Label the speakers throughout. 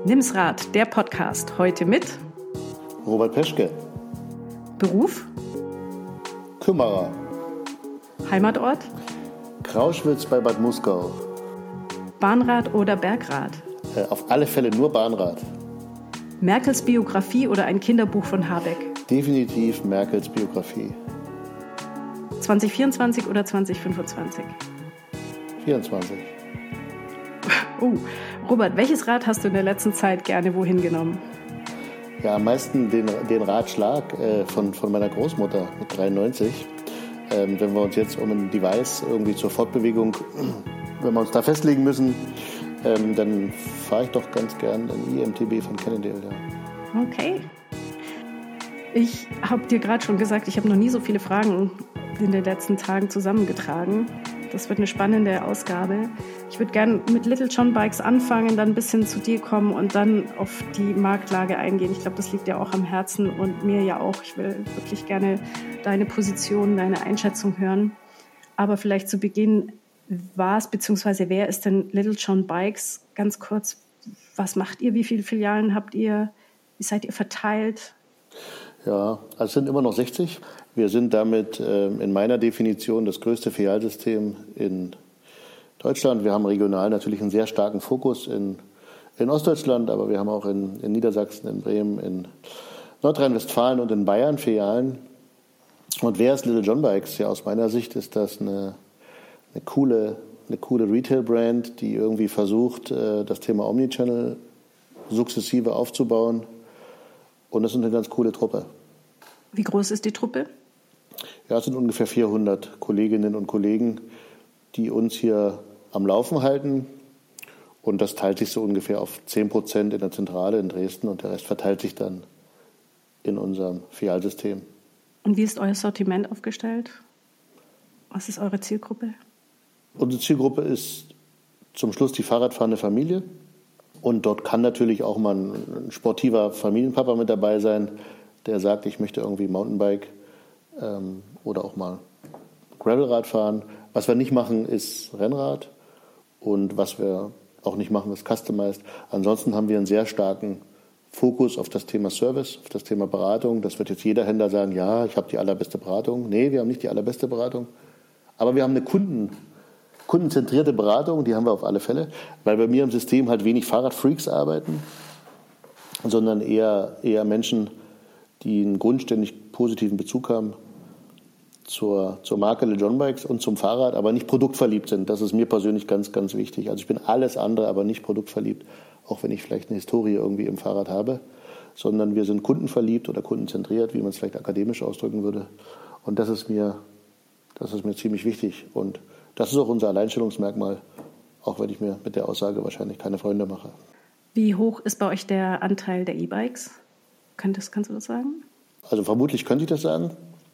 Speaker 1: Nimm's Rad, der Podcast. Heute mit
Speaker 2: Robert Peschke.
Speaker 1: Beruf?
Speaker 2: Kümmerer.
Speaker 1: Heimatort?
Speaker 2: Krauschwitz bei Bad Muskau.
Speaker 1: Bahnrad oder Bergrad?
Speaker 2: Auf alle Fälle nur Bahnrad.
Speaker 1: Merkels Biografie oder ein Kinderbuch von Habeck?
Speaker 2: Definitiv Merkels Biografie.
Speaker 1: 2024 oder 2025?
Speaker 2: 24.
Speaker 1: Robert, welches Rad hast du in der letzten Zeit gerne wohin genommen?
Speaker 2: Ja, am meisten den Ratschlag von meiner Großmutter mit 93. Wenn wir uns jetzt um ein Device irgendwie zur Fortbewegung, wenn wir uns da festlegen müssen, dann fahre ich doch ganz gern ein IMTB von Cannondale. Ja.
Speaker 1: Okay. Ich habe dir gerade schon gesagt, ich habe noch nie so viele Fragen in den letzten Tagen zusammengetragen. Das wird eine spannende Ausgabe. Ich würde gerne mit Little John Bikes anfangen, dann ein bisschen zu dir kommen und dann auf die Marktlage eingehen. Ich glaube, das liegt dir auch am Herzen und mir ja auch. Ich will wirklich gerne deine Position, deine Einschätzung hören. Aber vielleicht zu Beginn, wer ist denn Little John Bikes? Ganz kurz, was macht ihr? Wie viele Filialen habt ihr? Wie seid ihr verteilt?
Speaker 2: Ja, also es sind immer noch 60. Wir sind damit in meiner Definition das größte Filialsystem in Deutschland. Wir haben regional natürlich einen sehr starken Fokus in Ostdeutschland, aber wir haben auch in Niedersachsen, in Bremen, in Nordrhein-Westfalen und in Bayern Filialen. Und wer ist Little John Bikes? Ja, aus meiner Sicht ist das eine coole Retail-Brand, die irgendwie versucht, das Thema Omnichannel sukzessive aufzubauen. Und das ist eine ganz coole Truppe.
Speaker 1: Wie groß ist die Truppe?
Speaker 2: Ja, es sind ungefähr 400 Kolleginnen und Kollegen, die uns hier am Laufen halten. Und das teilt sich so ungefähr auf 10% in der Zentrale in Dresden und der Rest verteilt sich dann in unserem Filialsystem.
Speaker 1: Und wie ist euer Sortiment aufgestellt? Was ist eure Zielgruppe?
Speaker 2: Unsere Zielgruppe ist zum Schluss die Fahrradfahrende Familie. Und dort kann natürlich auch mal ein sportiver Familienpapa mit dabei sein, der sagt, ich möchte irgendwie Mountainbike oder auch mal Gravelrad fahren. Was wir nicht machen, ist Rennrad. Und was wir auch nicht machen, ist Customized. Ansonsten haben wir einen sehr starken Fokus auf das Thema Service, auf das Thema Beratung. Das wird jetzt jeder Händler sagen, ja, ich habe die allerbeste Beratung. Nee, wir haben nicht die allerbeste Beratung. Aber wir haben eine kundenzentrierte Beratung, die haben wir auf alle Fälle, weil bei mir im System halt wenig Fahrradfreaks arbeiten, sondern eher Menschen, die einen grundständig positiven Bezug haben zur Marke Little John Bikes und zum Fahrrad, aber nicht produktverliebt sind. Das ist mir persönlich ganz, ganz wichtig. Also ich bin alles andere, aber nicht produktverliebt, auch wenn ich vielleicht eine Historie irgendwie im Fahrrad habe, sondern wir sind kundenverliebt oder kundenzentriert, wie man es vielleicht akademisch ausdrücken würde. Und das ist mir ziemlich wichtig. Und das ist auch unser Alleinstellungsmerkmal, auch wenn ich mir mit der Aussage wahrscheinlich keine Freunde mache.
Speaker 1: Wie hoch ist bei euch der Anteil der E-Bikes? Kannst du das sagen?
Speaker 2: Also vermutlich könnte ich das sagen.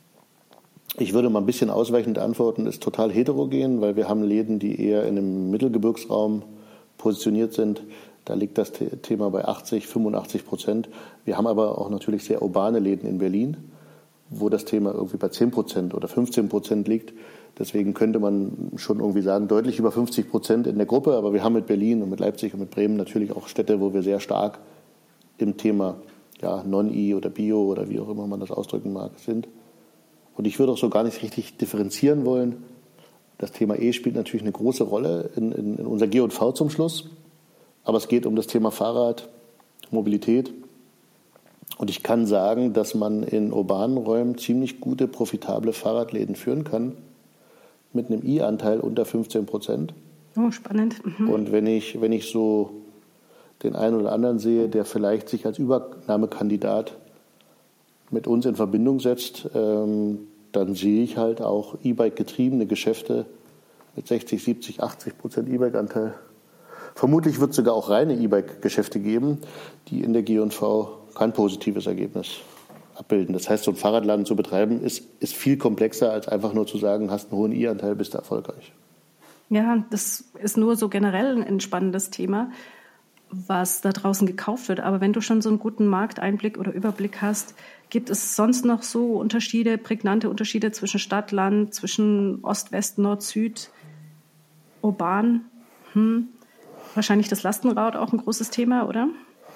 Speaker 2: Ich würde mal ein bisschen ausweichend antworten, ist total heterogen, weil wir haben Läden, die eher in einem Mittelgebirgsraum positioniert sind. Da liegt das Thema bei 80-85%. Wir haben aber auch natürlich sehr urbane Läden in Berlin, wo das Thema irgendwie bei 10% oder 15% liegt. Deswegen könnte man schon irgendwie sagen, deutlich über 50% in der Gruppe. Aber wir haben mit Berlin und mit Leipzig und mit Bremen natürlich auch Städte, wo wir sehr stark im Thema Non-E oder Bio oder wie auch immer man das ausdrücken mag, sind. Und ich würde auch so gar nicht richtig differenzieren wollen. Das Thema E spielt natürlich eine große Rolle in unser G&V zum Schluss. Aber es geht um das Thema Fahrrad, Mobilität. Und ich kann sagen, dass man in urbanen Räumen ziemlich gute, profitable Fahrradläden führen kann, mit einem I-Anteil unter 15%.
Speaker 1: Oh, spannend. Mhm.
Speaker 2: Und wenn ich so den einen oder anderen sehe, der vielleicht sich als Übernahmekandidat mit uns in Verbindung setzt, dann sehe ich halt auch E-Bike-getriebene Geschäfte mit 60, 70, 80% E-Bike-Anteil. Vermutlich wird es sogar auch reine E-Bike-Geschäfte geben, die in der G&V kein positives Ergebnis abbilden. Das heißt, so ein Fahrradladen zu betreiben, ist viel komplexer, als einfach nur zu sagen, hast einen hohen E-Anteil, bist du erfolgreich.
Speaker 1: Ja, das ist nur so generell ein spannendes Thema, was da draußen gekauft wird. Aber wenn du schon so einen guten Markteinblick oder Überblick hast, gibt es sonst noch so Unterschiede, prägnante Unterschiede zwischen Stadt, Land, zwischen Ost, West, Nord, Süd, urban? Wahrscheinlich das Lastenrad auch ein großes Thema, oder?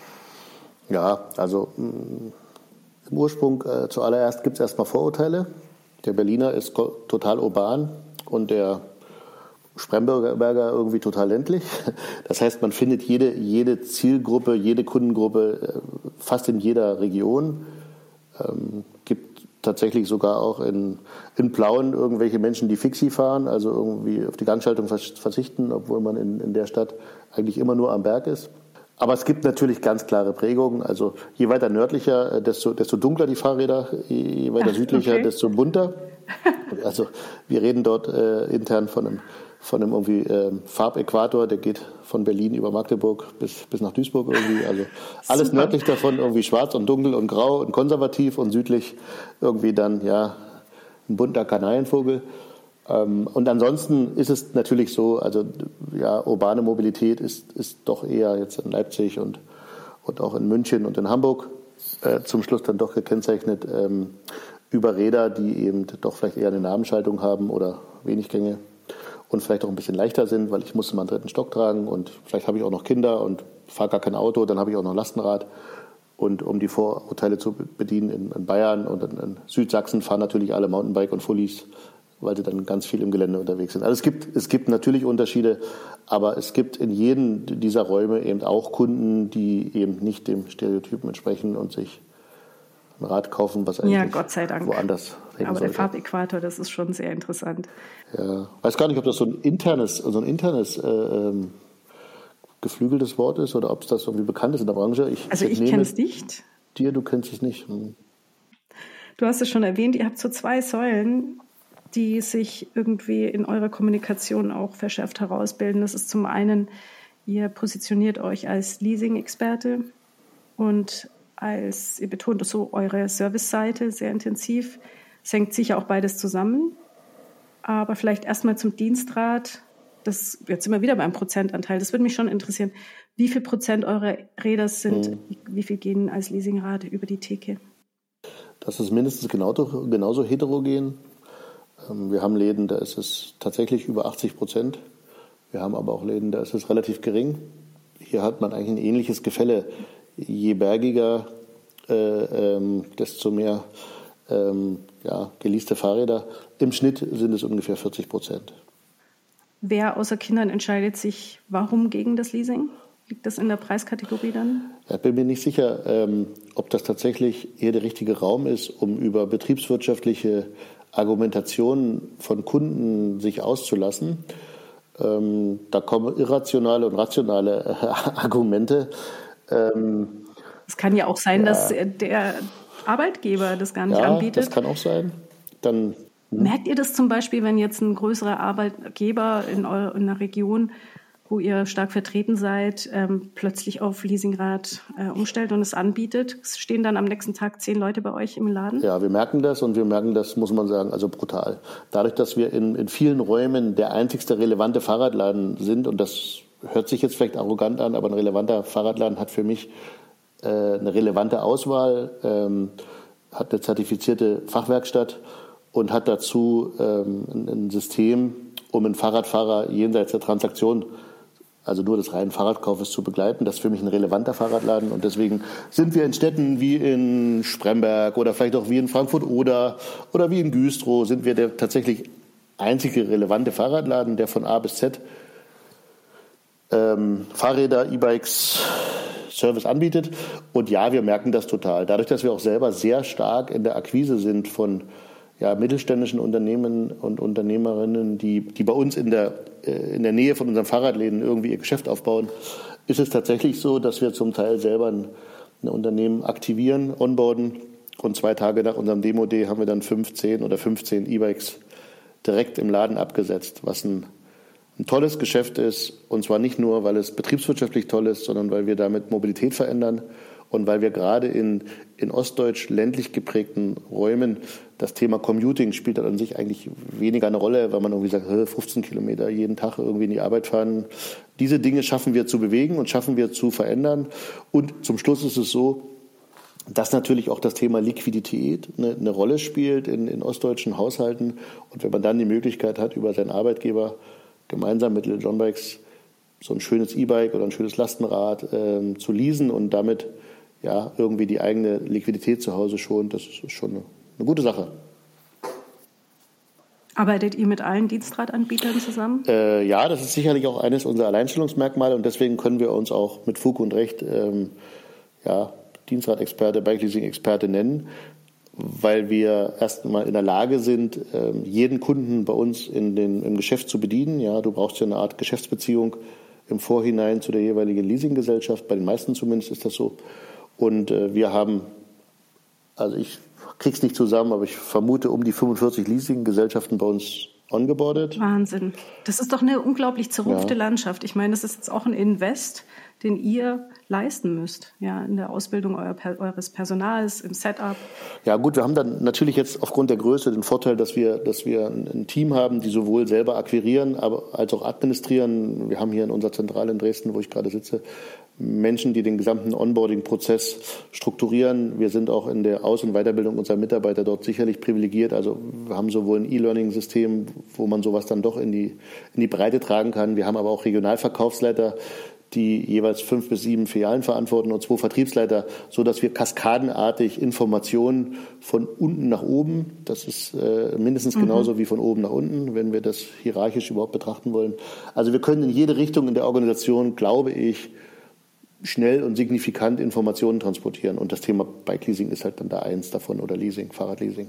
Speaker 2: Ja, also im Ursprung zuallererst gibt es erstmal Vorurteile. Der Berliner ist total urban und der Spremberger irgendwie total ländlich. Das heißt, man findet jede Zielgruppe, jede Kundengruppe fast in jeder Region. Gibt tatsächlich sogar auch in Plauen irgendwelche Menschen, die Fixie fahren, also irgendwie auf die Gangschaltung verzichten, obwohl man in der Stadt eigentlich immer nur am Berg ist. Aber es gibt natürlich ganz klare Prägungen. Also je weiter nördlicher, desto dunkler die Fahrräder, je weiter südlicher, desto bunter. Also wir reden dort intern von einem irgendwie Farbäquator, der geht von Berlin über Magdeburg bis nach Duisburg irgendwie. Also alles Super. Nördlich davon irgendwie schwarz und dunkel und grau und konservativ und südlich irgendwie dann ja ein bunter Kanarienvogel. Und ansonsten ist es natürlich so, also ja, urbane Mobilität ist doch eher jetzt in Leipzig und auch in München und in Hamburg zum Schluss dann doch gekennzeichnet über Räder, die eben doch vielleicht eher eine Nabenschaltung haben oder wenig Gänge und vielleicht auch ein bisschen leichter sind, weil ich musste mal einen dritten Stock tragen und vielleicht habe ich auch noch Kinder und fahre gar kein Auto, dann habe ich auch noch ein Lastenrad. Und um die Vorurteile zu bedienen, in Bayern und in Südsachsen fahren natürlich alle Mountainbike und Fullies, weil sie dann ganz viel im Gelände unterwegs sind. Also es gibt natürlich Unterschiede, aber es gibt in jedem dieser Räume eben auch Kunden, die eben nicht dem Stereotypen entsprechen und sich ein Rad kaufen, was eigentlich
Speaker 1: Gott sei Dank.
Speaker 2: Woanders hängen
Speaker 1: Aber
Speaker 2: sollte.
Speaker 1: der Farbäquator, das ist schon sehr interessant.
Speaker 2: Ja, weiß gar nicht, ob das so ein internes geflügeltes Wort ist oder ob es das irgendwie bekannt ist in der Branche. Ich
Speaker 1: kenne es nicht.
Speaker 2: Du kennst es nicht.
Speaker 1: Du hast es schon erwähnt, ihr habt so 2 Säulen, die sich irgendwie in eurer Kommunikation auch verschärft herausbilden. Das ist zum einen, ihr positioniert euch als Leasing-Experte und ihr betont so eure Service-Seite sehr intensiv. Es hängt sicher auch beides zusammen. Aber vielleicht erstmal zum Dienstrad. Das jetzt sind wir wieder beim Prozentanteil. Das würde mich schon interessieren. Wie viel Prozent eurer Räder wie viel gehen als Leasingrad über die Theke?
Speaker 2: Das ist mindestens genauso heterogen. Wir haben Läden, da ist es tatsächlich über 80%. Wir haben aber auch Läden, da ist es relativ gering. Hier hat man eigentlich ein ähnliches Gefälle. Je bergiger, desto mehr geleaste Fahrräder. Im Schnitt sind es ungefähr 40%.
Speaker 1: Wer außer Kindern entscheidet sich warum gegen das Leasing? Liegt das in der Preiskategorie dann?
Speaker 2: Ich bin mir nicht sicher, ob das tatsächlich eher der richtige Raum ist, um über betriebswirtschaftliche Argumentationen von Kunden sich auszulassen. Da kommen irrationale und rationale Argumente.
Speaker 1: Es kann ja auch sein, dass der Arbeitgeber das gar nicht anbietet.
Speaker 2: Das kann auch sein. Dann
Speaker 1: merkt ihr das zum Beispiel, wenn jetzt ein größerer Arbeitgeber in einer Region, wo ihr stark vertreten seid, plötzlich auf Leasingrad umstellt und es anbietet? Stehen dann am nächsten Tag 10 Leute bei euch im Laden?
Speaker 2: Ja, wir merken das und wir merken das, muss man sagen, also brutal. Dadurch, dass wir in vielen Räumen der einzigste relevante Fahrradladen sind, und das hört sich jetzt vielleicht arrogant an, aber ein relevanter Fahrradladen hat für mich eine relevante Auswahl, hat eine zertifizierte Fachwerkstatt und hat dazu ein System, um einen Fahrradfahrer jenseits der Transaktion, also nur des reinen Fahrradkaufes, zu begleiten. Das ist für mich ein relevanter Fahrradladen und deswegen sind wir in Städten wie in Spremberg oder vielleicht auch wie in Frankfurt oder wie in Güstrow sind wir der tatsächlich einzige relevante Fahrradladen, der von A bis Z Fahrräder, E-Bikes, Service anbietet. Und ja, wir merken das total. Dadurch, dass wir auch selber sehr stark in der Akquise sind von mittelständischen Unternehmen und Unternehmerinnen, die bei uns in der Nähe von unseren Fahrradläden irgendwie ihr Geschäft aufbauen, ist es tatsächlich so, dass wir zum Teil selber ein Unternehmen aktivieren, onboarden und 2 Tage nach unserem Demo-Day haben wir dann 15 E-Bikes direkt im Laden abgesetzt, was ein tolles Geschäft ist, und zwar nicht nur, weil es betriebswirtschaftlich toll ist, sondern weil wir damit Mobilität verändern und weil wir gerade in ostdeutsch ländlich geprägten Räumen das Thema Commuting spielt an sich eigentlich weniger eine Rolle, weil man irgendwie sagt, 15 Kilometer jeden Tag irgendwie in die Arbeit fahren. Diese Dinge schaffen wir zu bewegen und schaffen wir zu verändern. Und zum Schluss ist es so, dass natürlich auch das Thema Liquidität eine Rolle spielt in ostdeutschen Haushalten. Und wenn man dann die Möglichkeit hat, über seinen Arbeitgeber gemeinsam mit Little John Bikes so ein schönes E-Bike oder ein schönes Lastenrad zu leasen und damit ja, irgendwie die eigene Liquidität zu Hause schont. Das ist schon eine gute Sache.
Speaker 1: Arbeitet ihr mit allen Dienstradanbietern zusammen?
Speaker 2: Ja, das ist sicherlich auch eines unserer Alleinstellungsmerkmale und deswegen können wir uns auch mit Fug und Recht Dienstradexperte, Bike-Leasing-Experte nennen, weil wir erst mal in der Lage sind, jeden Kunden bei uns im Geschäft zu bedienen. Ja, du brauchst ja eine Art Geschäftsbeziehung im Vorhinein zu der jeweiligen Leasinggesellschaft. Bei den meisten zumindest ist das so. Und wir haben, also ich krieg's nicht zusammen, aber ich vermute um die 45 Leasinggesellschaften bei uns ongeboardet.
Speaker 1: Wahnsinn. Das ist doch eine unglaublich zerrupfte Landschaft. Ich meine, das ist jetzt auch ein Invest, den ihr leisten müsst, ja, in der Ausbildung eures Personals, im Setup.
Speaker 2: Ja gut, wir haben dann natürlich jetzt aufgrund der Größe den Vorteil, dass wir ein Team haben, die sowohl selber akquirieren, als auch administrieren. Wir haben hier in unserer Zentrale in Dresden, wo ich gerade sitze, Menschen, die den gesamten Onboarding-Prozess strukturieren. Wir sind auch in der Aus- und Weiterbildung unserer Mitarbeiter dort sicherlich privilegiert. Also wir haben sowohl ein E-Learning-System, wo man sowas dann doch in die Breite tragen kann. Wir haben aber auch Regionalverkaufsleiter, die jeweils 5 bis 7 Filialen verantworten und 2 Vertriebsleiter, so dass wir kaskadenartig Informationen von unten nach oben, das ist mindestens genauso wie von oben nach unten, wenn wir das hierarchisch überhaupt betrachten wollen. Also wir können in jede Richtung in der Organisation, glaube ich, schnell und signifikant Informationen transportieren. Und das Thema Bike-Leasing ist halt dann da eins davon oder Leasing, Fahrradleasing.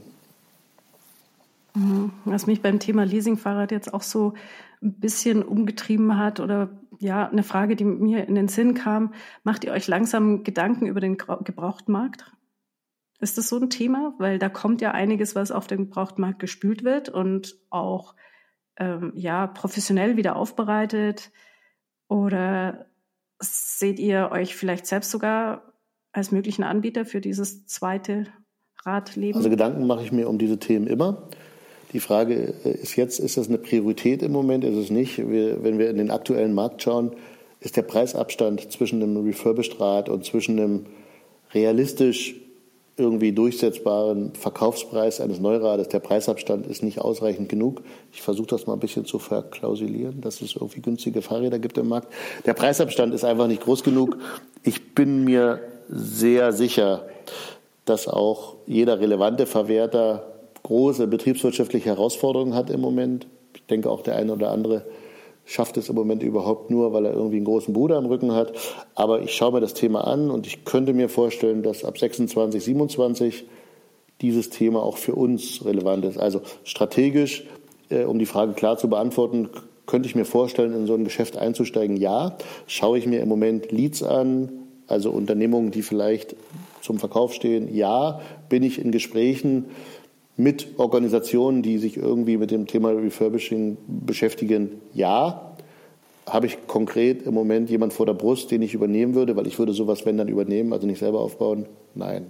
Speaker 1: Was mich beim Thema Leasingfahrrad jetzt auch so ein bisschen umgetrieben hat oder ja, eine Frage, die mir in den Sinn kam, macht ihr euch langsam Gedanken über den Gebrauchtmarkt? Ist das so ein Thema? Weil da kommt ja einiges, was auf den Gebrauchtmarkt gespült wird und auch professionell wieder aufbereitet. Oder seht ihr euch vielleicht selbst sogar als möglichen Anbieter für dieses zweite Radleben?
Speaker 2: Also Gedanken mache ich mir um diese Themen immer. Die Frage ist jetzt, ist das eine Priorität im Moment, ist es nicht? Wenn wir in den aktuellen Markt schauen, ist der Preisabstand zwischen einem Refurbished Rad und zwischen einem realistisch irgendwie durchsetzbaren Verkaufspreis eines Neurades, der Preisabstand ist nicht ausreichend genug. Ich versuche das mal ein bisschen zu verklausulieren, dass es irgendwie günstige Fahrräder gibt im Markt. Der Preisabstand ist einfach nicht groß genug. Ich bin mir sehr sicher, dass auch jeder relevante Verwerter große betriebswirtschaftliche Herausforderungen hat im Moment. Ich denke auch der eine oder andere schafft es im Moment überhaupt nur, weil er irgendwie einen großen Bruder im Rücken hat. Aber ich schaue mir das Thema an und ich könnte mir vorstellen, dass ab 26, 27 dieses Thema auch für uns relevant ist. Also strategisch, um die Frage klar zu beantworten, könnte ich mir vorstellen, in so ein Geschäft einzusteigen? Ja. Schaue ich mir im Moment Leads an, also Unternehmungen, die vielleicht zum Verkauf stehen? Ja. Bin ich in Gesprächen mit Organisationen, die sich irgendwie mit dem Thema Refurbishing beschäftigen? Ja. Habe ich konkret im Moment jemanden vor der Brust, den ich übernehmen würde, weil ich würde sowas, wenn dann übernehmen, also nicht selber aufbauen? Nein.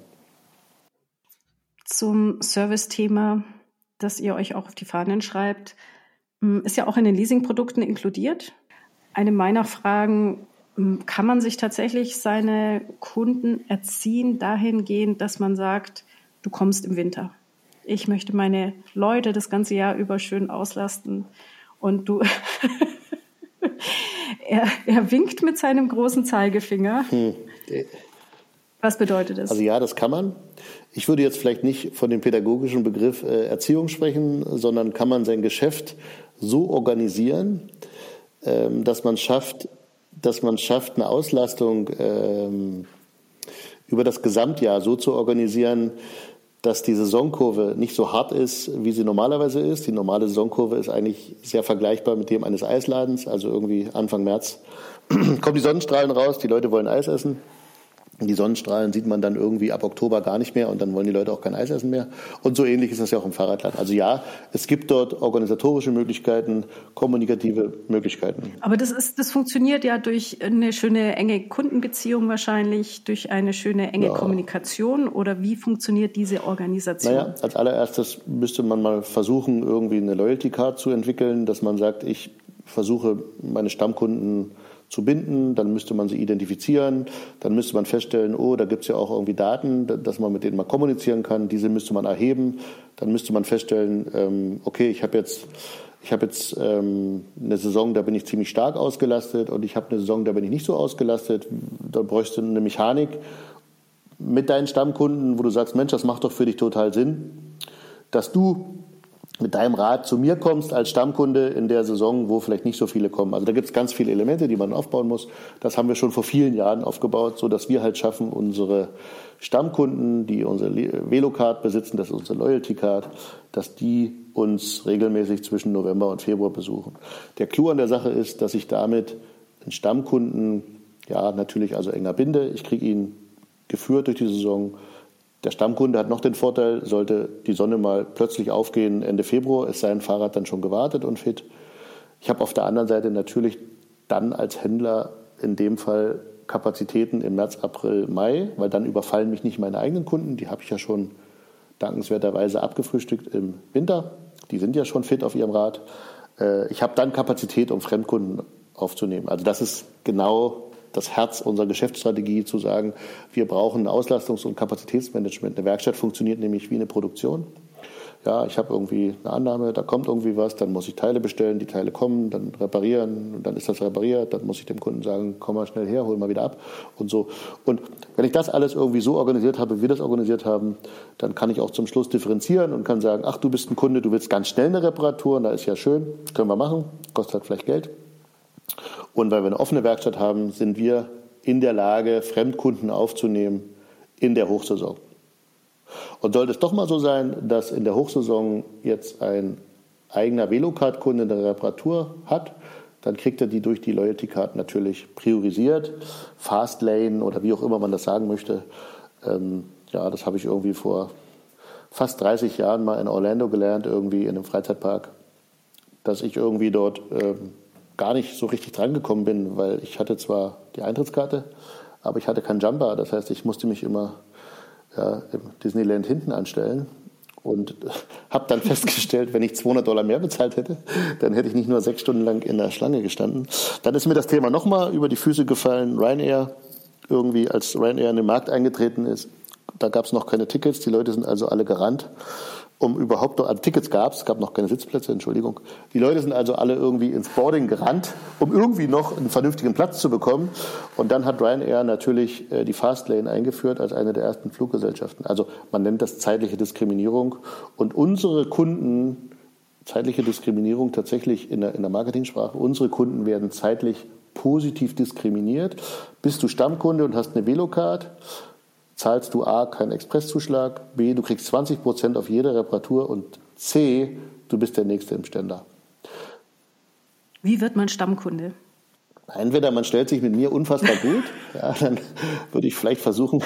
Speaker 1: Zum Service-Thema, das ihr euch auch auf die Fahnen schreibt, ist ja auch in den Leasingprodukten inkludiert. Eine meiner Fragen, kann man sich tatsächlich seine Kunden erziehen dahingehend, dass man sagt, du kommst im Winter? Ich möchte meine Leute das ganze Jahr über schön auslasten. Und du, er winkt mit seinem großen Zeigefinger. Was bedeutet das?
Speaker 2: Also ja, das kann man. Ich würde jetzt vielleicht nicht von dem pädagogischen Begriff Erziehung sprechen, sondern kann man sein Geschäft so organisieren, dass man schafft, eine Auslastung über das Gesamtjahr so zu organisieren, dass die Saisonkurve nicht so hart ist, wie sie normalerweise ist. Die normale Saisonkurve ist eigentlich sehr vergleichbar mit dem eines Eisladens. Also irgendwie Anfang März kommen die Sonnenstrahlen raus, die Leute wollen Eis essen. Die Sonnenstrahlen sieht man dann irgendwie ab Oktober gar nicht mehr und dann wollen die Leute auch kein Eis essen mehr. Und so ähnlich ist das ja auch im Fahrradland. Also ja, es gibt dort organisatorische Möglichkeiten, kommunikative Möglichkeiten.
Speaker 1: Aber das funktioniert ja durch eine schöne, enge Kundenbeziehung wahrscheinlich, durch eine schöne, enge Kommunikation. Oder wie funktioniert diese Organisation?
Speaker 2: Naja, als allererstes müsste man mal versuchen, irgendwie eine Loyalty Card zu entwickeln, dass man sagt, ich versuche meine Stammkunden zu binden, dann müsste man sie identifizieren, dann müsste man feststellen, da gibt es ja auch irgendwie Daten, dass man mit denen mal kommunizieren kann, diese müsste man erheben, dann müsste man feststellen, okay, ich habe jetzt eine Saison, da bin ich ziemlich stark ausgelastet und ich habe eine Saison, da bin ich nicht so ausgelastet, da bräuchte eine Mechanik mit deinen Stammkunden, wo du sagst, Mensch, das macht doch für dich total Sinn, dass du mit deinem Rad zu mir kommst als Stammkunde in der Saison, wo vielleicht nicht so viele kommen. Also da gibt es ganz viele Elemente, die man aufbauen muss. Das haben wir schon vor vielen Jahren aufgebaut, sodass wir halt schaffen, unsere Stammkunden, die unsere Velocard besitzen, das ist unsere Loyalty Card, dass die uns regelmäßig zwischen November und Februar besuchen. Der Clou an der Sache ist, dass ich damit einen Stammkunden ja natürlich also enger binde. Ich kriege ihn geführt durch die Saison. Der Stammkunde hat noch den Vorteil, sollte die Sonne mal plötzlich aufgehen Ende Februar, ist sein Fahrrad dann schon gewartet und fit. Ich habe auf der anderen Seite natürlich dann als Händler in dem Fall Kapazitäten im März, April, Mai, weil dann überfallen mich nicht meine eigenen Kunden. Die habe ich ja schon dankenswerterweise abgefrühstückt im Winter. Die sind ja schon fit auf ihrem Rad. Ich habe dann Kapazität, um Fremdkunden aufzunehmen. Also das ist genau das Herz unserer Geschäftsstrategie, zu sagen, wir brauchen ein Auslastungs- und Kapazitätsmanagement. Eine Werkstatt funktioniert nämlich wie eine Produktion. Ja, ich habe irgendwie eine Annahme, da kommt irgendwie was, dann muss ich Teile bestellen, die Teile kommen, dann reparieren, und dann ist das repariert, dann muss ich dem Kunden sagen, komm mal schnell her, hol mal wieder ab und so. Und wenn ich das alles irgendwie so organisiert habe, wie wir das organisiert haben, dann kann ich auch zum Schluss differenzieren und kann sagen, ach, du bist ein Kunde, du willst ganz schnell eine Reparatur, da ist ja schön, können wir machen, kostet halt vielleicht Geld. Und weil wir eine offene Werkstatt haben, sind wir in der Lage, Fremdkunden aufzunehmen in der Hochsaison. Und sollte es doch mal so sein, dass in der Hochsaison jetzt ein eigener Velocard-Kunde eine Reparatur hat, dann kriegt er die durch die Loyalty Card natürlich priorisiert. Fastlane oder wie auch immer man das sagen möchte. Ja, das habe ich irgendwie vor fast 30 Jahren mal in Orlando gelernt, irgendwie in einem Freizeitpark, dass ich irgendwie dort gar nicht so richtig drangekommen bin, weil ich hatte zwar die Eintrittskarte, aber ich hatte keinen Jumper. Das heißt, ich musste mich immer im Disneyland hinten anstellen und habe dann festgestellt, wenn ich $200 mehr bezahlt hätte, dann hätte ich nicht nur 6 Stunden lang in der Schlange gestanden. Dann ist mir das Thema nochmal über die Füße gefallen. Ryanair, irgendwie als Ryanair in den Markt eingetreten ist, da gab es noch keine Tickets, die Leute sind also alle gerannt. Um überhaupt noch, also Tickets es gab noch keine Sitzplätze, Entschuldigung. Die Leute sind also alle irgendwie ins Boarding gerannt, um irgendwie noch einen vernünftigen Platz zu bekommen. Und dann hat Ryanair natürlich die Fastlane eingeführt als eine der ersten Fluggesellschaften. Also man nennt das zeitliche Diskriminierung. Und unsere Kunden, zeitliche Diskriminierung tatsächlich in der Marketingsprache, unsere Kunden werden zeitlich positiv diskriminiert. Bist du Stammkunde und hast eine Velocard, zahlst du A, keinen Expresszuschlag, B, du kriegst 20% auf jede Reparatur und C, du bist der Nächste im Ständer.
Speaker 1: Wie wird man Stammkunde?
Speaker 2: Entweder man stellt sich mit mir unfassbar gut, ja, dann würde ich vielleicht versuchen,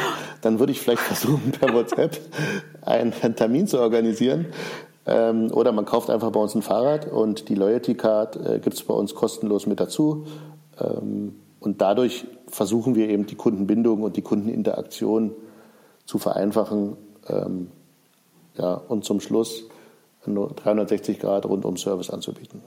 Speaker 2: per WhatsApp einen Termin zu organisieren. Oder man kauft einfach bei uns ein Fahrrad und die Loyalty Card gibt es bei uns kostenlos mit dazu. Und dadurch versuchen wir eben die Kundenbindung und die Kundeninteraktion zu vereinfachen, und zum Schluss einen 360 Grad rundum Service anzubieten.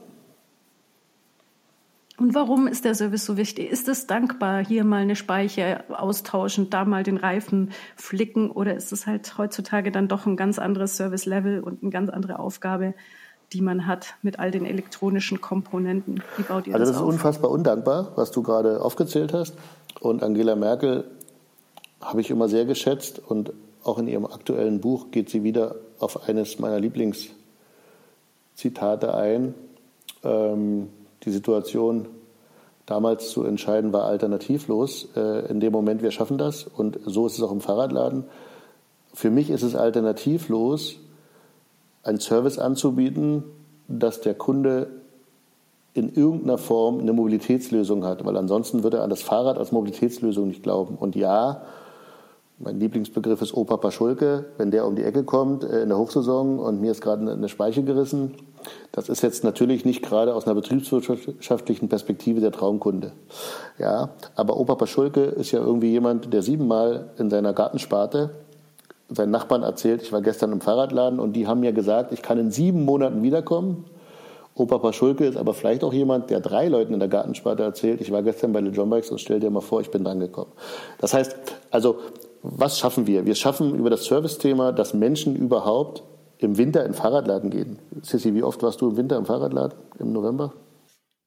Speaker 1: Und warum ist der Service so wichtig? Ist es dankbar, hier mal eine Speiche austauschen, da mal den Reifen flicken, oder ist es halt heutzutage dann doch ein ganz anderes Service-Level und eine ganz andere Aufgabe, die man hat mit all den elektronischen Komponenten? Wie baut ihr das auf?
Speaker 2: Also das ist unfassbar undankbar, was du gerade aufgezählt hast. Und Angela Merkel habe ich immer sehr geschätzt. Und auch in ihrem aktuellen Buch geht sie wieder auf eines meiner Lieblingszitate ein. Die Situation damals zu entscheiden war alternativlos. In dem Moment, wir schaffen das. Und so ist es auch im Fahrradladen. Für mich ist es alternativlos, einen Service anzubieten, dass der Kunde in irgendeiner Form eine Mobilitätslösung hat, weil ansonsten würde er an das Fahrrad als Mobilitätslösung nicht glauben. Und ja, mein Lieblingsbegriff ist Opa Paschulke, wenn der um die Ecke kommt in der Hochsaison und mir ist gerade eine Speiche gerissen, das ist jetzt natürlich nicht gerade aus einer betriebswirtschaftlichen Perspektive der Traumkunde. Ja, aber Opa Paschulke ist ja irgendwie jemand, der 7-mal in seiner Gartensparte seinen Nachbarn erzählt, ich war gestern im Fahrradladen und die haben mir gesagt, ich kann in 7 Monaten wiederkommen. Opa Paschulke ist aber vielleicht auch jemand, der 3 Leuten in der Gartensparte erzählt, ich war gestern bei Le John Bikes und stell dir mal vor, ich bin dran gekommen. Das heißt, also, was schaffen wir? Wir schaffen über das Service-Thema, dass Menschen überhaupt im Winter in den Fahrradladen gehen. Sissi, wie oft warst du im Winter im Fahrradladen im November?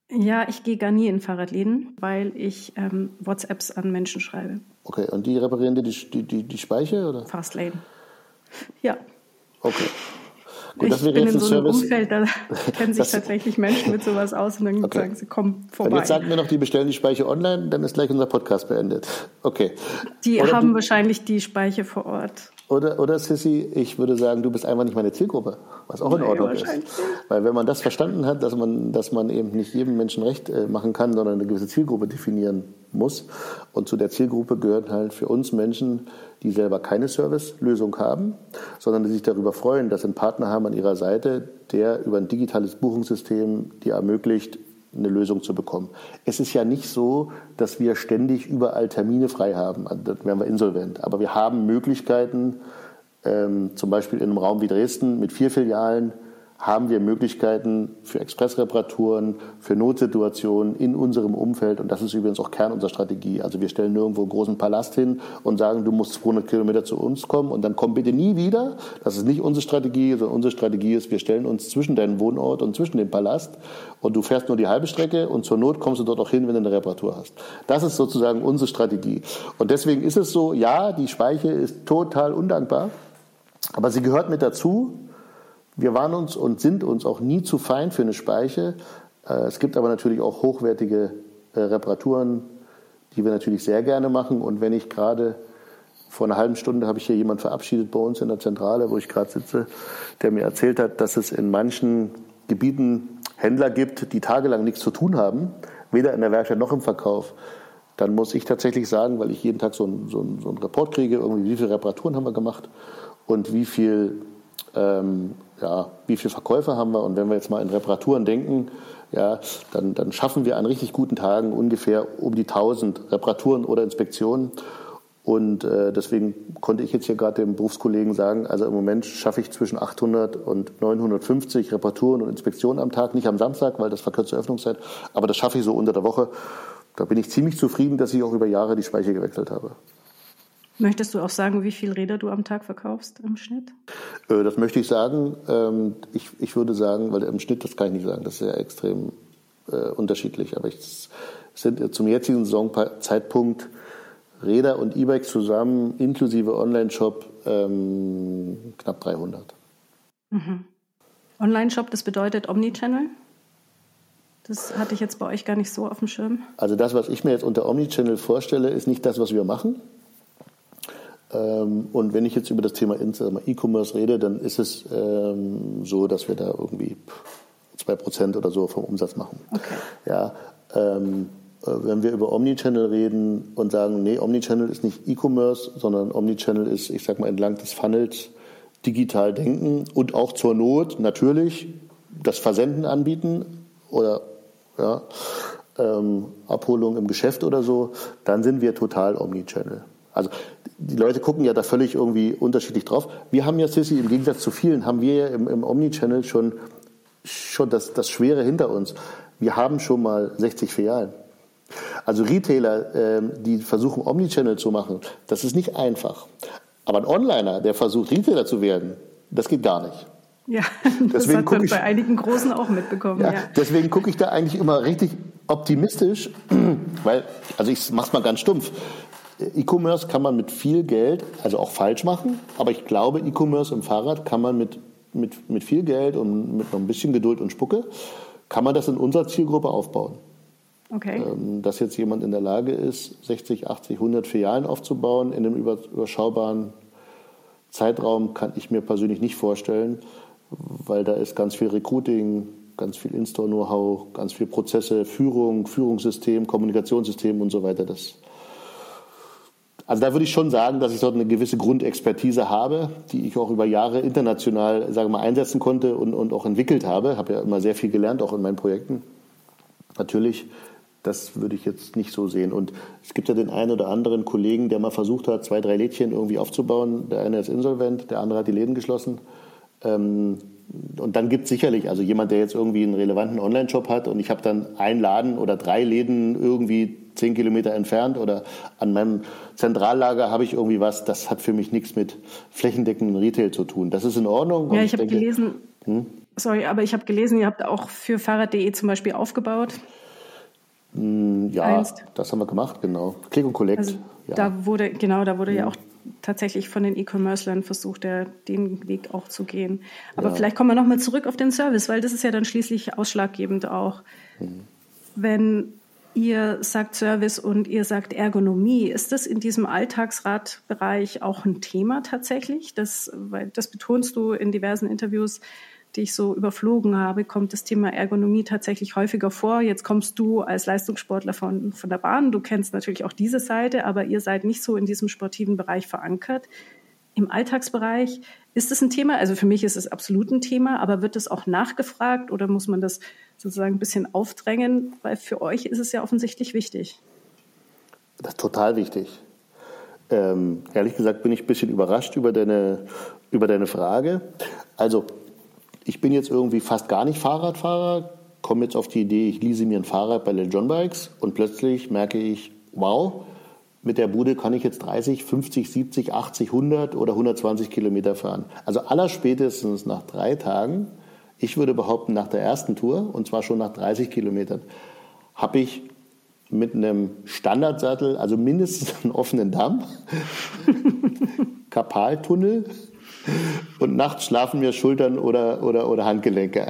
Speaker 1: Ja, ich gehe gar nie in Fahrradläden, weil ich WhatsApps an Menschen schreibe.
Speaker 2: Okay, und die reparieren dir die Speiche, oder?
Speaker 1: Fastlane. Ja.
Speaker 2: Okay. Gut,
Speaker 1: Ich bin in so einem Umfeld, da kennen sich tatsächlich Menschen mit sowas aus und dann sagen sie, komm vorbei.
Speaker 2: Und jetzt sagen wir noch, die bestellen die Speiche online, dann ist gleich unser Podcast beendet. Okay.
Speaker 1: Die haben wahrscheinlich die Speiche vor Ort.
Speaker 2: Oder Sissi, ich würde sagen, du bist einfach nicht meine Zielgruppe, was auch in Ordnung ist. Weil wenn man das verstanden hat, dass man eben nicht jedem Menschen recht machen kann, sondern eine gewisse Zielgruppe definieren muss. Und zu der Zielgruppe gehören halt für uns Menschen, die selber keine Servicelösung haben, sondern die sich darüber freuen, dass sie einen Partner haben an ihrer Seite, der über ein digitales Buchungssystem die ermöglicht, eine Lösung zu bekommen. Es ist ja nicht so, dass wir ständig überall Termine frei haben, dann wären wir insolvent. Aber wir haben Möglichkeiten, zum Beispiel in einem Raum wie Dresden mit 4 Filialen, haben wir Möglichkeiten für Expressreparaturen, für Notsituationen in unserem Umfeld. Und das ist übrigens auch Kern unserer Strategie. Also wir stellen nirgendwo einen großen Palast hin und sagen, du musst 200 Kilometer zu uns kommen und dann komm bitte nie wieder. Das ist nicht unsere Strategie, sondern unsere Strategie ist, wir stellen uns zwischen deinem Wohnort und zwischen dem Palast und du fährst nur die halbe Strecke und zur Not kommst du dort auch hin, wenn du eine Reparatur hast. Das ist sozusagen unsere Strategie. Und deswegen ist es so, ja, die Speiche ist total undankbar, aber sie gehört mit dazu. Wir waren uns und sind uns auch nie zu fein für eine Speiche. Es gibt aber natürlich auch hochwertige Reparaturen, die wir natürlich sehr gerne machen. Und wenn ich gerade vor einer halben Stunde habe ich hier jemanden verabschiedet bei uns in der Zentrale, wo ich gerade sitze, der mir erzählt hat, dass es in manchen Gebieten Händler gibt, die tagelang nichts zu tun haben, weder in der Werkstatt noch im Verkauf. Dann muss ich tatsächlich sagen, weil ich jeden Tag so einen Report kriege, irgendwie wie viele Reparaturen haben wir gemacht und wie viel Verkäufe haben wir. Und wenn wir jetzt mal in Reparaturen denken, ja, dann schaffen wir an richtig guten Tagen ungefähr um die 1000 Reparaturen oder Inspektionen. Und deswegen konnte ich jetzt hier gerade dem Berufskollegen sagen, also im Moment schaffe ich zwischen 800 und 950 Reparaturen und Inspektionen am Tag, nicht am Samstag, weil das verkürzte Öffnungszeit, aber das schaffe ich so unter der Woche. Da bin ich ziemlich zufrieden, dass ich auch über Jahre die Speiche gewechselt habe.
Speaker 1: Möchtest du auch sagen, wie viele Räder du am Tag verkaufst im Schnitt?
Speaker 2: Das möchte ich sagen. Ich würde sagen, weil im Schnitt, das kann ich nicht sagen, das ist ja extrem unterschiedlich. Aber es sind zum jetzigen Saisonzeitpunkt Räder und E-Bikes zusammen, inklusive Online-Shop, knapp 300.
Speaker 1: Mhm. Online-Shop, das bedeutet Omnichannel? Das hatte ich jetzt bei euch gar nicht so auf dem Schirm.
Speaker 2: Also das, was ich mir jetzt unter Omnichannel vorstelle, ist nicht das, was wir machen. Und wenn ich jetzt über das Thema E-Commerce rede, dann ist es so, dass wir da irgendwie 2% oder so vom Umsatz machen.
Speaker 1: Okay.
Speaker 2: Ja, wenn wir über Omnichannel reden und sagen, nee, Omnichannel ist nicht E-Commerce, sondern Omnichannel ist, ich sag mal, entlang des Funnels digital denken und auch zur Not natürlich das Versenden anbieten oder Abholung im Geschäft oder so, dann sind wir total Omnichannel. Also die Leute gucken ja da völlig irgendwie unterschiedlich drauf. Wir haben ja, Sissi, im Gegensatz zu vielen, haben wir ja im Omnichannel schon das Schwere hinter uns. Wir haben schon mal 60 Filialen. Also Retailer, die versuchen Omnichannel zu machen, das ist nicht einfach. Aber ein Onliner, der versucht Retailer zu werden, das geht gar nicht.
Speaker 1: Ja, das hat man bei einigen Großen auch mitbekommen. Ja.
Speaker 2: Deswegen gucke ich da eigentlich immer richtig optimistisch, weil, also ich mach's mal ganz stumpf. E-Commerce kann man mit viel Geld, also auch falsch machen, aber ich glaube, E-Commerce im Fahrrad kann man mit viel Geld und mit noch ein bisschen Geduld und Spucke, kann man das in unserer Zielgruppe aufbauen.
Speaker 1: Okay.
Speaker 2: Dass jetzt jemand in der Lage ist, 60, 80, 100 Filialen aufzubauen in einem überschaubaren Zeitraum, kann ich mir persönlich nicht vorstellen, weil da ist ganz viel Recruiting, ganz viel In-Store-Know-how, ganz viel Prozesse, Führung, Führungssystem, Kommunikationssystem und so weiter. Also da würde ich schon sagen, dass ich dort eine gewisse Grundexpertise habe, die ich auch über Jahre international, sage mal, einsetzen konnte und auch entwickelt habe. Habe ja immer sehr viel gelernt, auch in meinen Projekten. Natürlich, das würde ich jetzt nicht so sehen. Und es gibt ja den einen oder anderen Kollegen, der mal versucht hat, 2, 3 Lädchen irgendwie aufzubauen. Der eine ist insolvent, der andere hat die Läden geschlossen. Und dann gibt es sicherlich, also jemand, der jetzt irgendwie einen relevanten Online-Shop hat und ich habe dann einen Laden oder 3 Läden irgendwie 10 Kilometer entfernt oder an meinem Zentrallager habe ich irgendwie was, das hat für mich nichts mit flächendeckendem Retail zu tun. Das ist in Ordnung.
Speaker 1: Ja, ich habe gelesen, Sorry, aber ich habe gelesen, ihr habt auch für Fahrrad.de zum Beispiel aufgebaut.
Speaker 2: Ja, einst. Das haben wir gemacht, genau. Click und Collect.
Speaker 1: Also da wurde ja auch tatsächlich von den E-Commercern versucht, den Weg auch zu gehen. Aber vielleicht kommen wir nochmal zurück auf den Service, weil das ist ja dann schließlich ausschlaggebend auch. Wenn ihr sagt Service und ihr sagt Ergonomie, ist das in diesem Alltagsradbereich auch ein Thema tatsächlich? Weil das betonst du in diversen Interviews, die ich so überflogen habe, kommt das Thema Ergonomie tatsächlich häufiger vor. Jetzt kommst du als Leistungssportler von der Bahn. Du kennst natürlich auch diese Seite, aber ihr seid nicht so in diesem sportiven Bereich verankert. Im Alltagsbereich ist es ein Thema? Also für mich ist es absolut ein Thema, aber wird es auch nachgefragt oder muss man das sozusagen ein bisschen aufdrängen? Weil für euch ist es ja offensichtlich wichtig.
Speaker 2: Das ist total wichtig. Ehrlich gesagt bin ich ein bisschen überrascht über deine Frage. Also ich bin jetzt irgendwie fast gar nicht Fahrradfahrer, komme jetzt auf die Idee, ich lease mir ein Fahrrad bei Little John Bikes und plötzlich merke ich, wow, mit der Bude kann ich jetzt 30, 50, 70, 80, 100 oder 120 Kilometer fahren. Also allerspätestens nach 3 Tagen, ich würde behaupten nach der ersten Tour, und zwar schon nach 30 Kilometern, habe ich mit einem Standardsattel, also mindestens einen offenen Damm, Karpaltunnel, und nachts schlafen mir Schultern oder Handgelenke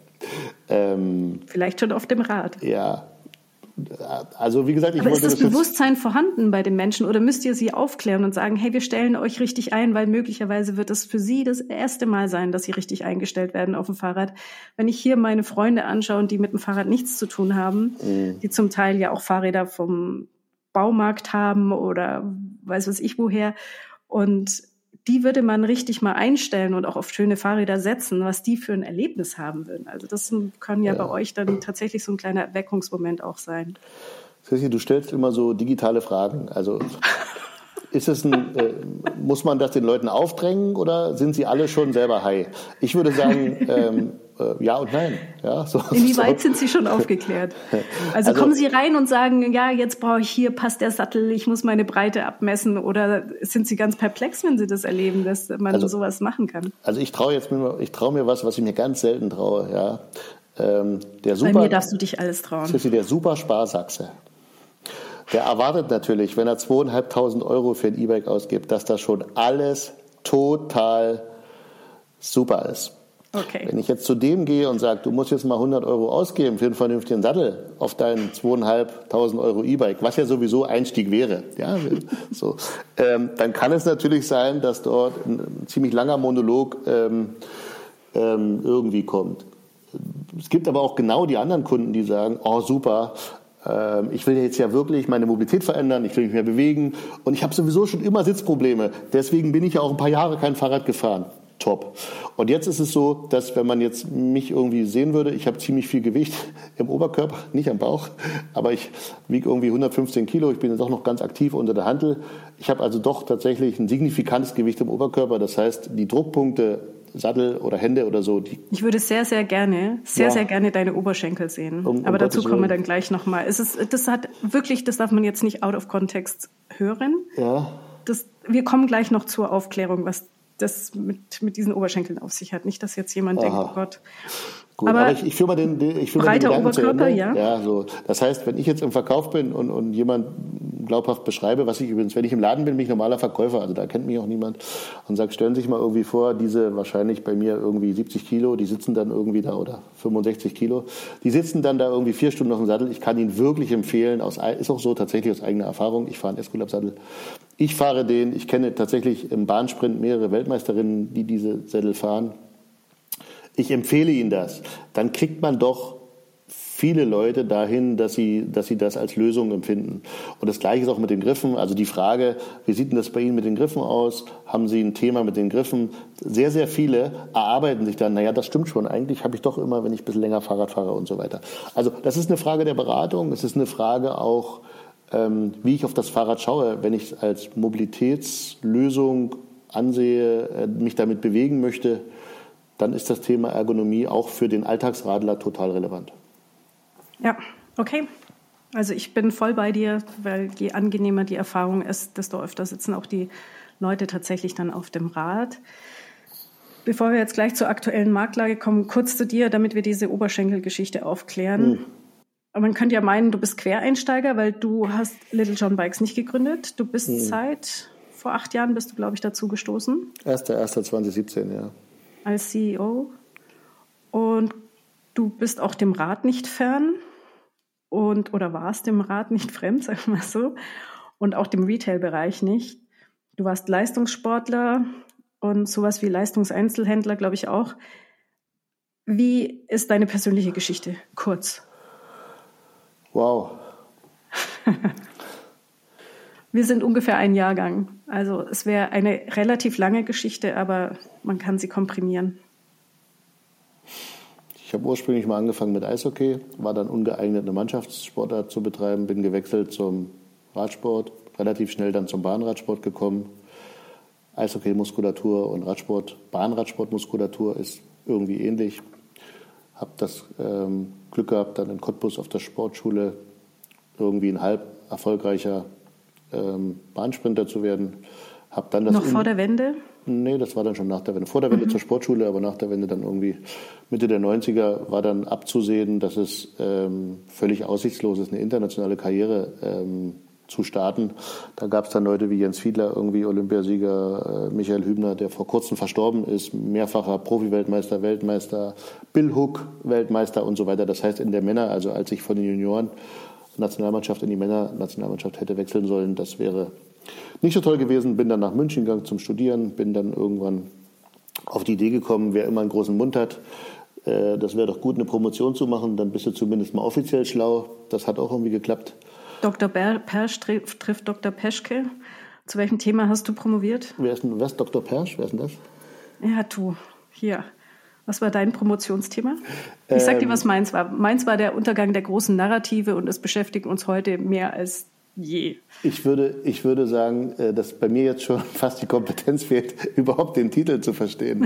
Speaker 2: ein.
Speaker 1: Vielleicht schon auf dem Rad.
Speaker 2: Ja. Also wie gesagt,
Speaker 1: aber ist das Bewusstsein vorhanden bei den Menschen oder müsst ihr sie aufklären und sagen, hey, wir stellen euch richtig ein, weil möglicherweise wird es für sie das erste Mal sein, dass sie richtig eingestellt werden auf dem Fahrrad. Wenn ich hier meine Freunde anschaue, die mit dem Fahrrad nichts zu tun haben, die zum Teil ja auch Fahrräder vom Baumarkt haben oder weiß was ich woher, und die würde man richtig mal einstellen und auch auf schöne Fahrräder setzen, was die für ein Erlebnis haben würden. Also das kann ja bei euch dann tatsächlich so ein kleiner Erweckungsmoment auch sein.
Speaker 2: Sissi, du stellst immer so digitale Fragen. Also ist es muss man das den Leuten aufdrängen oder sind sie alle schon selber high? Ich würde sagen, ja und nein. Ja,
Speaker 1: Inwieweit sind Sie schon aufgeklärt? Also kommen Sie rein und sagen, ja, jetzt brauche ich hier, passt der Sattel, ich muss meine Breite abmessen, oder sind Sie ganz perplex, wenn Sie das erleben, dass man sowas machen kann?
Speaker 2: Also ich traue mir was ich mir ganz selten traue. Ja.
Speaker 1: Bei mir darfst du dich alles trauen.
Speaker 2: Sissi, der Supersparsachse, der erwartet natürlich, wenn er 2.500 Euro für ein E-Bike ausgibt, dass das schon alles total super ist.
Speaker 1: Okay.
Speaker 2: Wenn ich jetzt zu dem gehe und sage, du musst jetzt mal 100 Euro ausgeben für einen vernünftigen Sattel auf dein 2.500 Euro E-Bike, was ja sowieso Einstieg wäre, ja, so, dann kann es natürlich sein, dass dort ein ziemlich langer Monolog irgendwie kommt. Es gibt aber auch genau die anderen Kunden, die sagen, oh super, ich will jetzt ja wirklich meine Mobilität verändern, ich will mich mehr bewegen und ich habe sowieso schon immer Sitzprobleme, deswegen bin ich ja auch ein paar Jahre kein Fahrrad gefahren. Top. Und jetzt ist es so, dass wenn man jetzt mich irgendwie sehen würde, ich habe ziemlich viel Gewicht im Oberkörper, nicht am Bauch, aber ich wiege irgendwie 115 Kilo, ich bin jetzt auch noch ganz aktiv unter der Hantel. Ich habe also doch tatsächlich ein signifikantes Gewicht im Oberkörper, das heißt, die Druckpunkte, Sattel oder Hände oder so. Ich
Speaker 1: würde sehr gerne deine Oberschenkel sehen. Aber dazu kommen wir dann gleich nochmal. Das darf man jetzt nicht out of context hören.
Speaker 2: Ja.
Speaker 1: Wir kommen gleich noch zur Aufklärung, was das mit diesen Oberschenkeln auf sich hat. Nicht, dass jetzt jemand denkt, oh Gott.
Speaker 2: Gut, aber ich führe mal den
Speaker 1: breiter Oberkörper, ja.
Speaker 2: Ja, so. Das heißt, wenn ich jetzt im Verkauf bin und jemand glaubhaft beschreibe, was ich übrigens, wenn ich im Laden bin ich normaler Verkäufer, also da kennt mich auch niemand, und sagt, stellen Sie sich mal irgendwie vor, diese wahrscheinlich bei mir irgendwie 70 Kilo, die sitzen dann irgendwie da, oder 65 Kilo, die sitzen dann da irgendwie 4 Stunden auf dem Sattel. Ich kann Ihnen wirklich empfehlen, ist auch so tatsächlich aus eigener Erfahrung, ich fahre einen Esculap-Sattel. Ich fahre den, ich kenne tatsächlich im Bahnsprint mehrere Weltmeisterinnen, die diese Sättel fahren. Ich empfehle Ihnen das. Dann kriegt man doch viele Leute dahin, dass sie das als Lösung empfinden. Und das Gleiche ist auch mit den Griffen. Also die Frage, wie sieht denn das bei Ihnen mit den Griffen aus? Haben Sie ein Thema mit den Griffen? Sehr, sehr viele erarbeiten sich dann, naja, das stimmt schon, eigentlich habe ich doch immer, wenn ich ein bisschen länger Fahrrad fahre und so weiter. Also das ist eine Frage der Beratung. Es ist eine Frage auch, wie ich auf das Fahrrad schaue, wenn ich es als Mobilitätslösung ansehe, mich damit bewegen möchte, dann ist das Thema Ergonomie auch für den Alltagsradler total relevant.
Speaker 1: Ja, okay. Also ich bin voll bei dir, weil je angenehmer die Erfahrung ist, desto öfter sitzen auch die Leute tatsächlich dann auf dem Rad. Bevor wir jetzt gleich zur aktuellen Marktlage kommen, kurz zu dir, damit wir diese Oberschenkelgeschichte aufklären. Aber man könnte ja meinen, du bist Quereinsteiger, weil du hast Little John Bikes nicht gegründet. Du bist vor 8 Jahren bist du, glaube ich, dazu gestoßen.
Speaker 2: 1.1.2017, ja.
Speaker 1: Als CEO. Und du bist auch dem Rad nicht fern oder warst dem Rad nicht fremd, sagen wir mal so. Und auch dem Retail-Bereich nicht. Du warst Leistungssportler und sowas wie Leistungseinzelhändler, glaube ich auch. Wie ist deine persönliche Geschichte? Kurz.
Speaker 2: Wow.
Speaker 1: Wir sind ungefähr ein Jahrgang. Also es wäre eine relativ lange Geschichte, aber man kann sie komprimieren.
Speaker 2: Ich habe ursprünglich mal angefangen mit Eishockey, war dann ungeeignet, eine Mannschaftssportart zu betreiben, bin gewechselt zum Radsport, relativ schnell dann zum Bahnradsport gekommen. Eishockey-Muskulatur und Radsport, Bahnradsportmuskulatur ist irgendwie ähnlich. Habe das Glück gehabt, dann in Cottbus auf der Sportschule irgendwie ein halb erfolgreicher Bahnsprinter zu werden. Hab dann das
Speaker 1: noch vor der Wende?
Speaker 2: Nee, das war dann schon nach der Wende. Vor der Wende zur Sportschule, aber nach der Wende dann irgendwie Mitte der 90er war dann abzusehen, dass es völlig aussichtslos ist, eine internationale Karriere zu starten. Da gab es dann Leute wie Jens Fiedler, irgendwie Olympiasieger, Michael Hübner, der vor kurzem verstorben ist, mehrfacher Profi-Weltmeister, Weltmeister, Bill Hook, Weltmeister und so weiter. Das heißt, in der Männer, also als ich von den Junioren-Nationalmannschaft in die Männer-Nationalmannschaft hätte wechseln sollen, das wäre nicht so toll gewesen. Bin dann nach München gegangen zum Studieren, bin dann irgendwann auf die Idee gekommen, wer immer einen großen Mund hat, das wäre doch gut, eine Promotion zu machen, dann bist du zumindest mal offiziell schlau. Das hat auch irgendwie geklappt.
Speaker 1: Dr. Persch trifft Dr. Peschke. Zu welchem Thema hast du promoviert?
Speaker 2: Wer ist Dr. Persch? Wer ist denn das?
Speaker 1: Ja, du. Hier. Was war dein Promotionsthema? Ich sag dir, was meins war. Meins war der Untergang der großen Narrative und es beschäftigt uns heute mehr als je.
Speaker 2: Ich würde sagen, dass bei mir jetzt schon fast die Kompetenz fehlt, überhaupt den Titel zu verstehen.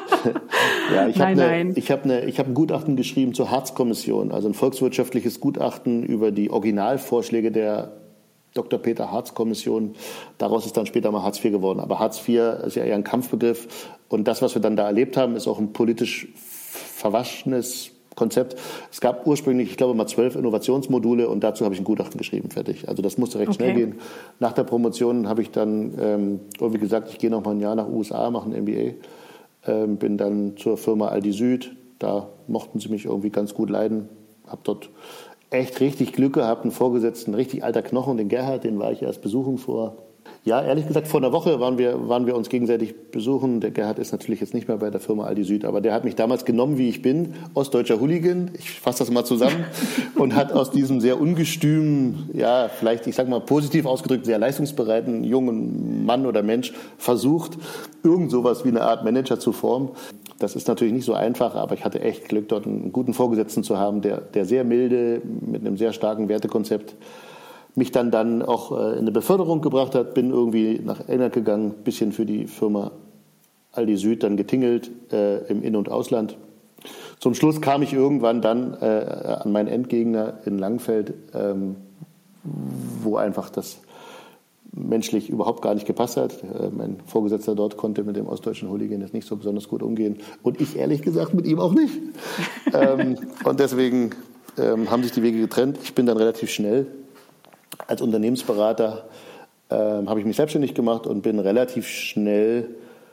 Speaker 2: Ja, ich habe ein Gutachten geschrieben zur Hartz-Kommission, also ein volkswirtschaftliches Gutachten über die Originalvorschläge der Dr. Peter Hartz-Kommission. Daraus ist dann später mal Hartz IV geworden. Aber Hartz IV ist ja eher ein Kampfbegriff. Und das, was wir dann da erlebt haben, ist auch ein politisch verwaschenes Konzept. Es gab ursprünglich, ich glaube mal 12 Innovationsmodule und dazu habe ich ein Gutachten geschrieben, fertig. Also das musste recht schnell gehen. Nach der Promotion habe ich dann irgendwie gesagt, ich gehe noch mal ein Jahr nach USA, mache ein MBA. Bin dann zur Firma Aldi Süd, da mochten sie mich irgendwie ganz gut leiden, habe dort echt richtig Glück gehabt, einen Vorgesetzten, richtig alter Knochen, den Gerhard, den war ich erst besuchen vor, ja, ehrlich gesagt, vor einer Woche waren wir uns gegenseitig besuchen. Der Gerhard ist natürlich jetzt nicht mehr bei der Firma Aldi Süd, aber der hat mich damals genommen, wie ich bin, ostdeutscher Hooligan, ich fasse das mal zusammen, und hat aus diesem sehr ungestümen, ja, vielleicht, ich sag mal positiv ausgedrückt, sehr leistungsbereiten jungen Mann oder Mensch versucht, irgend sowas wie eine Art Manager zu formen. Das ist natürlich nicht so einfach, aber ich hatte echt Glück, dort einen guten Vorgesetzten zu haben, der sehr milde, mit einem sehr starken Wertekonzept mich dann auch in eine Beförderung gebracht hat, bin irgendwie nach England gegangen, bisschen für die Firma Aldi Süd dann getingelt im In- und Ausland. Zum Schluss kam ich irgendwann dann an meinen Endgegner in Langenfeld, wo einfach das menschlich überhaupt gar nicht gepasst hat. Mein Vorgesetzter dort konnte mit dem ostdeutschen Hooligan jetzt nicht so besonders gut umgehen und ich ehrlich gesagt mit ihm auch nicht. Und deswegen haben sich die Wege getrennt. Ich bin dann relativ schnell als Unternehmensberater habe ich mich selbstständig gemacht und bin relativ schnell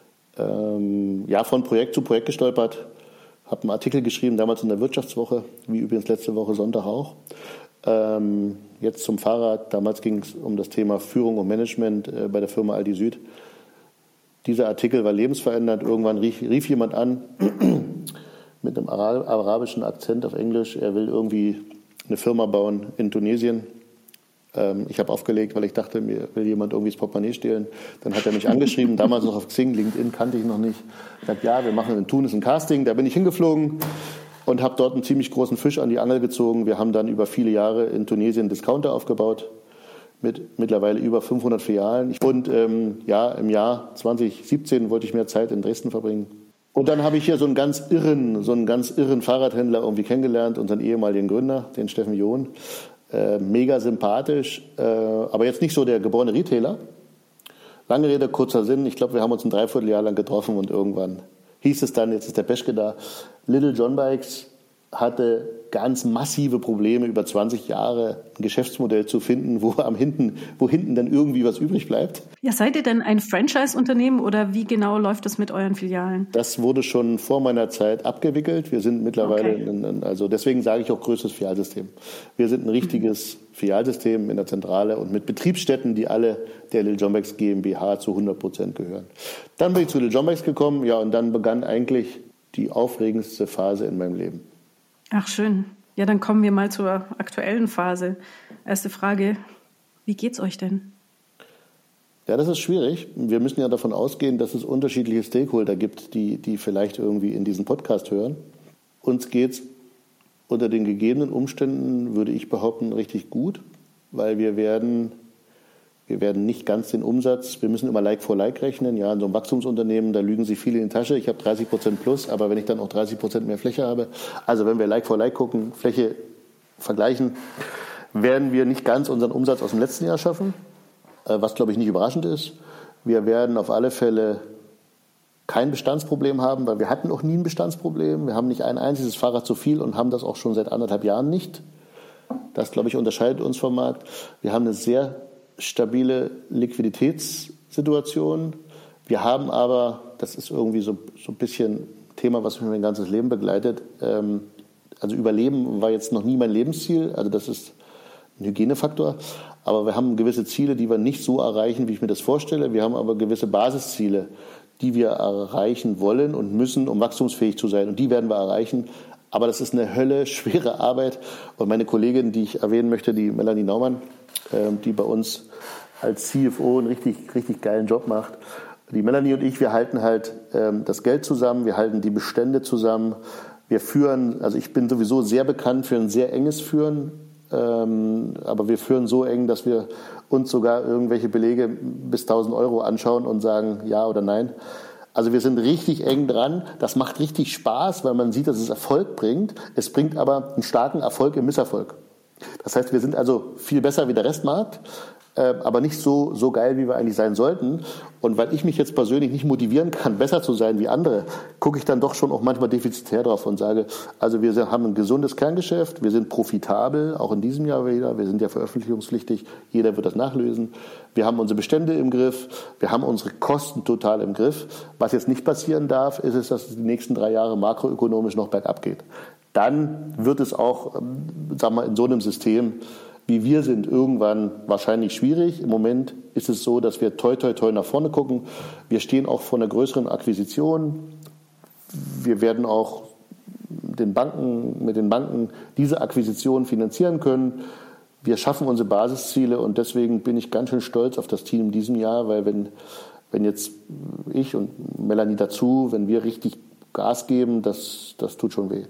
Speaker 2: von Projekt zu Projekt gestolpert. Habe einen Artikel geschrieben, damals in der Wirtschaftswoche, wie übrigens letzte Woche Sonntag auch. Jetzt zum Fahrrad. Damals ging es um das Thema Führung und Management bei der Firma Aldi Süd. Dieser Artikel war lebensverändernd. Irgendwann rief jemand an mit einem arabischen Akzent auf Englisch. Er will irgendwie eine Firma bauen in Tunesien. Ich habe aufgelegt, weil ich dachte, mir will jemand irgendwie das Portemonnaie stehlen. Dann hat er mich angeschrieben, damals noch auf Xing, LinkedIn kannte ich noch nicht. Ich sagte, ja, wir machen in Tunis ein Casting. Da bin ich hingeflogen und habe dort einen ziemlich großen Fisch an die Angel gezogen. Wir haben dann über viele Jahre in Tunesien einen Discounter aufgebaut mit mittlerweile über 500 Filialen. Und im Jahr 2017 wollte ich mehr Zeit in Dresden verbringen. Und dann habe ich hier so einen ganz irren Fahrradhändler irgendwie kennengelernt, unseren ehemaligen Gründer, den Steffen John. Mega sympathisch, aber jetzt nicht so der geborene Retailer. Lange Rede, kurzer Sinn. Ich glaube, wir haben uns ein Dreivierteljahr lang getroffen und irgendwann hieß es dann, jetzt ist der Peschke da. Little John Bikes hatte ganz massive Probleme über 20 Jahre ein Geschäftsmodell zu finden, wo hinten dann irgendwie was übrig bleibt.
Speaker 1: Ja, seid ihr denn ein Franchise-Unternehmen oder wie genau läuft es mit euren Filialen?
Speaker 2: Das wurde schon vor meiner Zeit abgewickelt. Wir sind mittlerweile, also deswegen sage ich auch größtes Filialsystem. Wir sind ein richtiges Filialsystem in der Zentrale und mit Betriebsstätten, die alle der Little John Bikes GmbH zu 100% gehören. Dann bin ich zu Little John Bikes gekommen, ja, und dann begann eigentlich die aufregendste Phase in meinem Leben.
Speaker 1: Ach, schön. Ja, dann kommen wir mal zur aktuellen Phase. Erste Frage, wie geht's euch denn?
Speaker 2: Ja, das ist schwierig. Wir müssen ja davon ausgehen, dass es unterschiedliche Stakeholder gibt, die vielleicht irgendwie in diesen Podcast hören. Uns geht's unter den gegebenen Umständen, würde ich behaupten, richtig gut, weil wir werden nicht ganz den Umsatz, wir müssen immer Like for Like rechnen. Ja, in so einem Wachstumsunternehmen, da lügen sie viel in die Tasche. Ich habe 30% plus, aber wenn ich dann auch 30% mehr Fläche habe, also wenn wir Like for Like gucken, Fläche vergleichen, werden wir nicht ganz unseren Umsatz aus dem letzten Jahr schaffen, was, glaube ich, nicht überraschend ist. Wir werden auf alle Fälle kein Bestandsproblem haben, weil wir hatten auch nie ein Bestandsproblem. Wir haben nicht ein einziges Fahrrad zu viel und haben das auch schon seit 1,5 Jahren nicht. Das, glaube ich, unterscheidet uns vom Markt. Wir haben eine sehr stabile Liquiditätssituation. Wir haben aber, das ist irgendwie so ein bisschen Thema, was mich mein ganzes Leben begleitet. Also Überleben war jetzt noch nie mein Lebensziel. Also das ist ein Hygienefaktor. Aber wir haben gewisse Ziele, die wir nicht so erreichen, wie ich mir das vorstelle. Wir haben aber gewisse Basisziele, die wir erreichen wollen und müssen, um wachstumsfähig zu sein. Und die werden wir erreichen. Aber das ist eine schwere Arbeit. Und meine Kollegin, die ich erwähnen möchte, die Melanie Naumann, die bei uns als CFO einen richtig, richtig geilen Job macht. Die Melanie und ich, wir halten halt das Geld zusammen, wir halten die Bestände zusammen. Wir führen, also ich bin sowieso sehr bekannt für ein sehr enges Führen, aber wir führen so eng, dass wir uns sogar irgendwelche Belege bis 1.000 Euro anschauen und sagen ja oder nein. Also wir sind richtig eng dran. Das macht richtig Spaß, weil man sieht, dass es Erfolg bringt. Es bringt aber einen starken Erfolg im Misserfolg. Das heißt, wir sind also viel besser wie der Restmarkt, aber nicht so geil, wie wir eigentlich sein sollten. Und weil ich mich jetzt persönlich nicht motivieren kann, besser zu sein wie andere, gucke ich dann doch schon auch manchmal defizitär drauf und sage, also wir haben ein gesundes Kerngeschäft, wir sind profitabel, auch in diesem Jahr wieder, wir sind ja veröffentlichungspflichtig, jeder wird das nachlösen. Wir haben unsere Bestände im Griff, wir haben unsere Kosten total im Griff. Was jetzt nicht passieren darf, ist es, dass es die nächsten 3 Jahre makroökonomisch noch bergab geht. Dann wird es auch, sagen wir mal, in so einem System, wie wir sind, irgendwann wahrscheinlich schwierig. Im Moment ist es so, dass wir toi nach vorne gucken. Wir stehen auch vor einer größeren Akquisition. Wir werden auch mit den Banken diese Akquisition finanzieren können. Wir schaffen unsere Basisziele und deswegen bin ich ganz schön stolz auf das Team in diesem Jahr, weil wenn jetzt ich und Melanie dazu, wenn wir richtig Gas geben, das tut schon weh.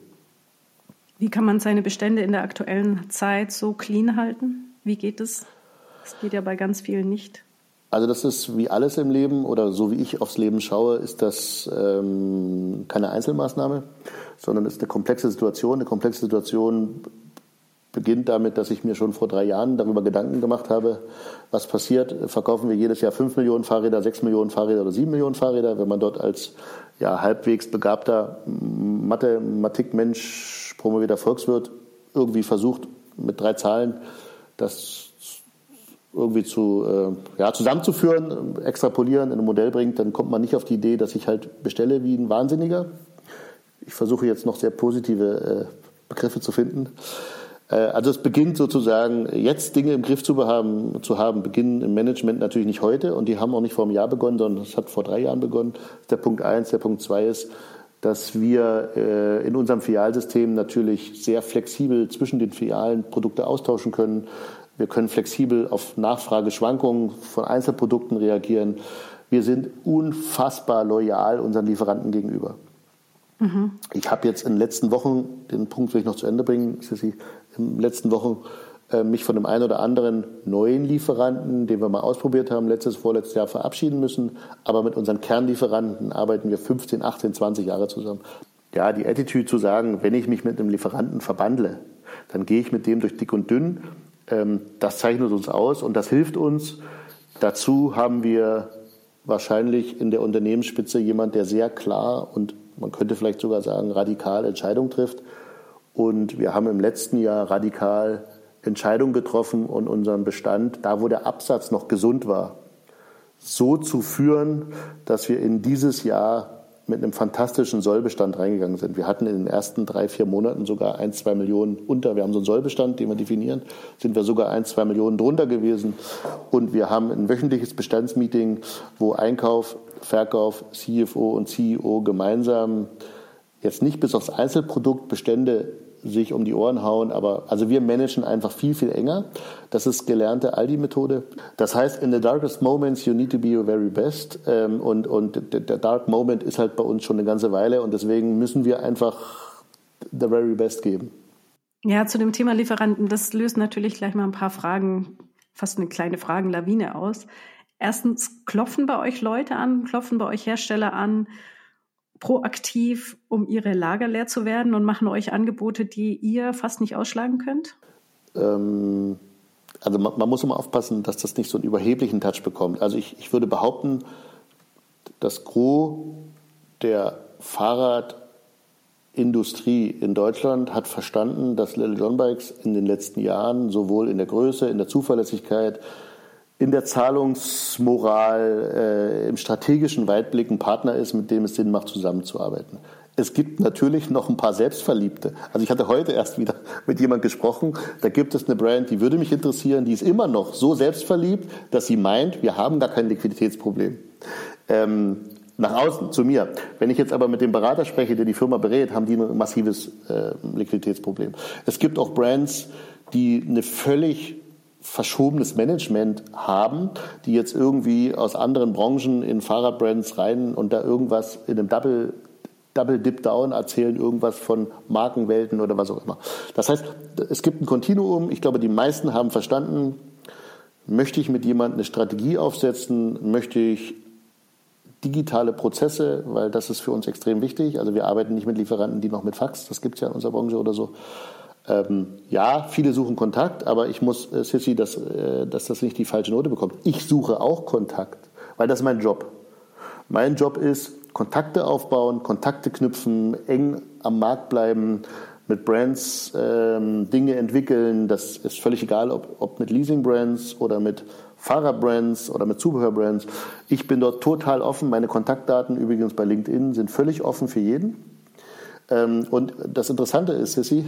Speaker 1: Wie kann man seine Bestände in der aktuellen Zeit so clean halten? Wie geht es? Das geht ja bei ganz vielen nicht.
Speaker 2: Also das ist wie alles im Leben oder so wie ich aufs Leben schaue, ist das keine Einzelmaßnahme, sondern ist eine komplexe Situation. Eine komplexe Situation beginnt damit, dass ich mir schon vor 3 Jahren darüber Gedanken gemacht habe, was passiert. Verkaufen wir jedes Jahr 5 Millionen Fahrräder, 6 Millionen Fahrräder oder 7 Millionen Fahrräder? Wenn man dort als halbwegs begabter Mathematikmensch, promovierter Volkswirt irgendwie versucht, mit 3 Zahlen das irgendwie zusammenzuführen, extrapolieren, in ein Modell bringt, dann kommt man nicht auf die Idee, dass ich halt bestelle wie ein Wahnsinniger. Ich versuche jetzt noch sehr positive Begriffe zu finden. Also es beginnt sozusagen, jetzt Dinge im Griff zu haben, beginnen im Management natürlich nicht heute und die haben auch nicht vor einem Jahr begonnen, sondern es hat vor 3 Jahren begonnen. Das ist der Punkt 1. Der Punkt 2 ist, dass wir in unserem Filialsystem natürlich sehr flexibel zwischen den Filialen Produkte austauschen können. Wir können flexibel auf Nachfrageschwankungen von Einzelprodukten reagieren. Wir sind unfassbar loyal unseren Lieferanten gegenüber. Mhm. Ich habe jetzt in den letzten Wochen, den Punkt will ich noch zu Ende bringen, in den letzten Wochen mich von dem einen oder anderen neuen Lieferanten, den wir mal ausprobiert haben, vorletztes Jahr verabschieden müssen. Aber mit unseren Kernlieferanten arbeiten wir 15, 18, 20 Jahre zusammen. Ja, die Attitüde zu sagen, wenn ich mich mit einem Lieferanten verbandle, dann gehe ich mit dem durch dick und dünn. Das zeichnet uns aus und das hilft uns. Dazu haben wir wahrscheinlich in der Unternehmensspitze jemand, der sehr klar und man könnte vielleicht sogar sagen, radikal Entscheidungen trifft. Und wir haben im letzten Jahr radikal Entscheidungen getroffen und unseren Bestand, da wo der Absatz noch gesund war, so zu führen, dass wir in dieses Jahr mit einem fantastischen Sollbestand reingegangen sind. Wir hatten in den ersten 3-4 Monaten sogar 1-2 Millionen unter. Wir haben so einen Sollbestand, den wir definieren, sind wir sogar 1-2 Millionen drunter gewesen. Und wir haben ein wöchentliches Bestandsmeeting, wo Einkauf, Verkauf, CFO und CEO gemeinsam jetzt nicht bis aufs Einzelprodukt Bestände sich um die Ohren hauen, aber also wir managen einfach viel, viel enger. Das ist gelernte Aldi-Methode. Das heißt, in the darkest moments you need to be your very best. Und der Dark Moment ist halt bei uns schon eine ganze Weile und deswegen müssen wir einfach the very best geben.
Speaker 1: Ja, zu dem Thema Lieferanten, das löst natürlich gleich mal ein paar Fragen, fast eine kleine Fragenlawine aus. Erstens, klopfen bei euch Leute an, klopfen bei euch Hersteller an, proaktiv, um ihre Lager leer zu werden und machen euch Angebote, die ihr fast nicht ausschlagen könnt?
Speaker 2: Also man muss immer aufpassen, dass das nicht so einen überheblichen Touch bekommt. Also ich würde behaupten, das Gros der Fahrradindustrie in Deutschland hat verstanden, dass Little John Bikes in den letzten Jahren sowohl in der Größe, in der Zuverlässigkeit, in der Zahlungsmoral, im strategischen Weitblick ein Partner ist, mit dem es Sinn macht, zusammenzuarbeiten. Es gibt natürlich noch ein paar Selbstverliebte. Also ich hatte heute erst wieder mit jemandem gesprochen, da gibt es eine Brand, die würde mich interessieren, die ist immer noch so selbstverliebt, dass sie meint, wir haben gar kein Liquiditätsproblem. Nach außen, zu mir. Wenn ich jetzt aber mit dem Berater spreche, der die Firma berät, haben die ein massives Liquiditätsproblem. Es gibt auch Brands, die eine völlig verschobenes Management haben, die jetzt irgendwie aus anderen Branchen in Fahrradbrands rein und da irgendwas in einem Double Dip Down erzählen, irgendwas von Markenwelten oder was auch immer. Das heißt, es gibt ein Kontinuum. Ich glaube, die meisten haben verstanden, möchte ich mit jemandem eine Strategie aufsetzen, möchte ich digitale Prozesse, weil das ist für uns extrem wichtig. Also wir arbeiten nicht mit Lieferanten, die noch mit Fax, das gibt es ja in unserer Branche oder so. Ja, viele suchen Kontakt, aber ich muss, Sissi, dass das nicht die falsche Note bekommt. Ich suche auch Kontakt, weil das ist mein Job. Mein Job ist, Kontakte aufbauen, Kontakte knüpfen, eng am Markt bleiben, mit Brands Dinge entwickeln. Das ist völlig egal, ob mit Leasing-Brands oder mit Fahrradbrands oder mit Zubehörbrands. Ich bin dort total offen. Meine Kontaktdaten übrigens bei LinkedIn sind völlig offen für jeden. Und das Interessante ist, Sissi,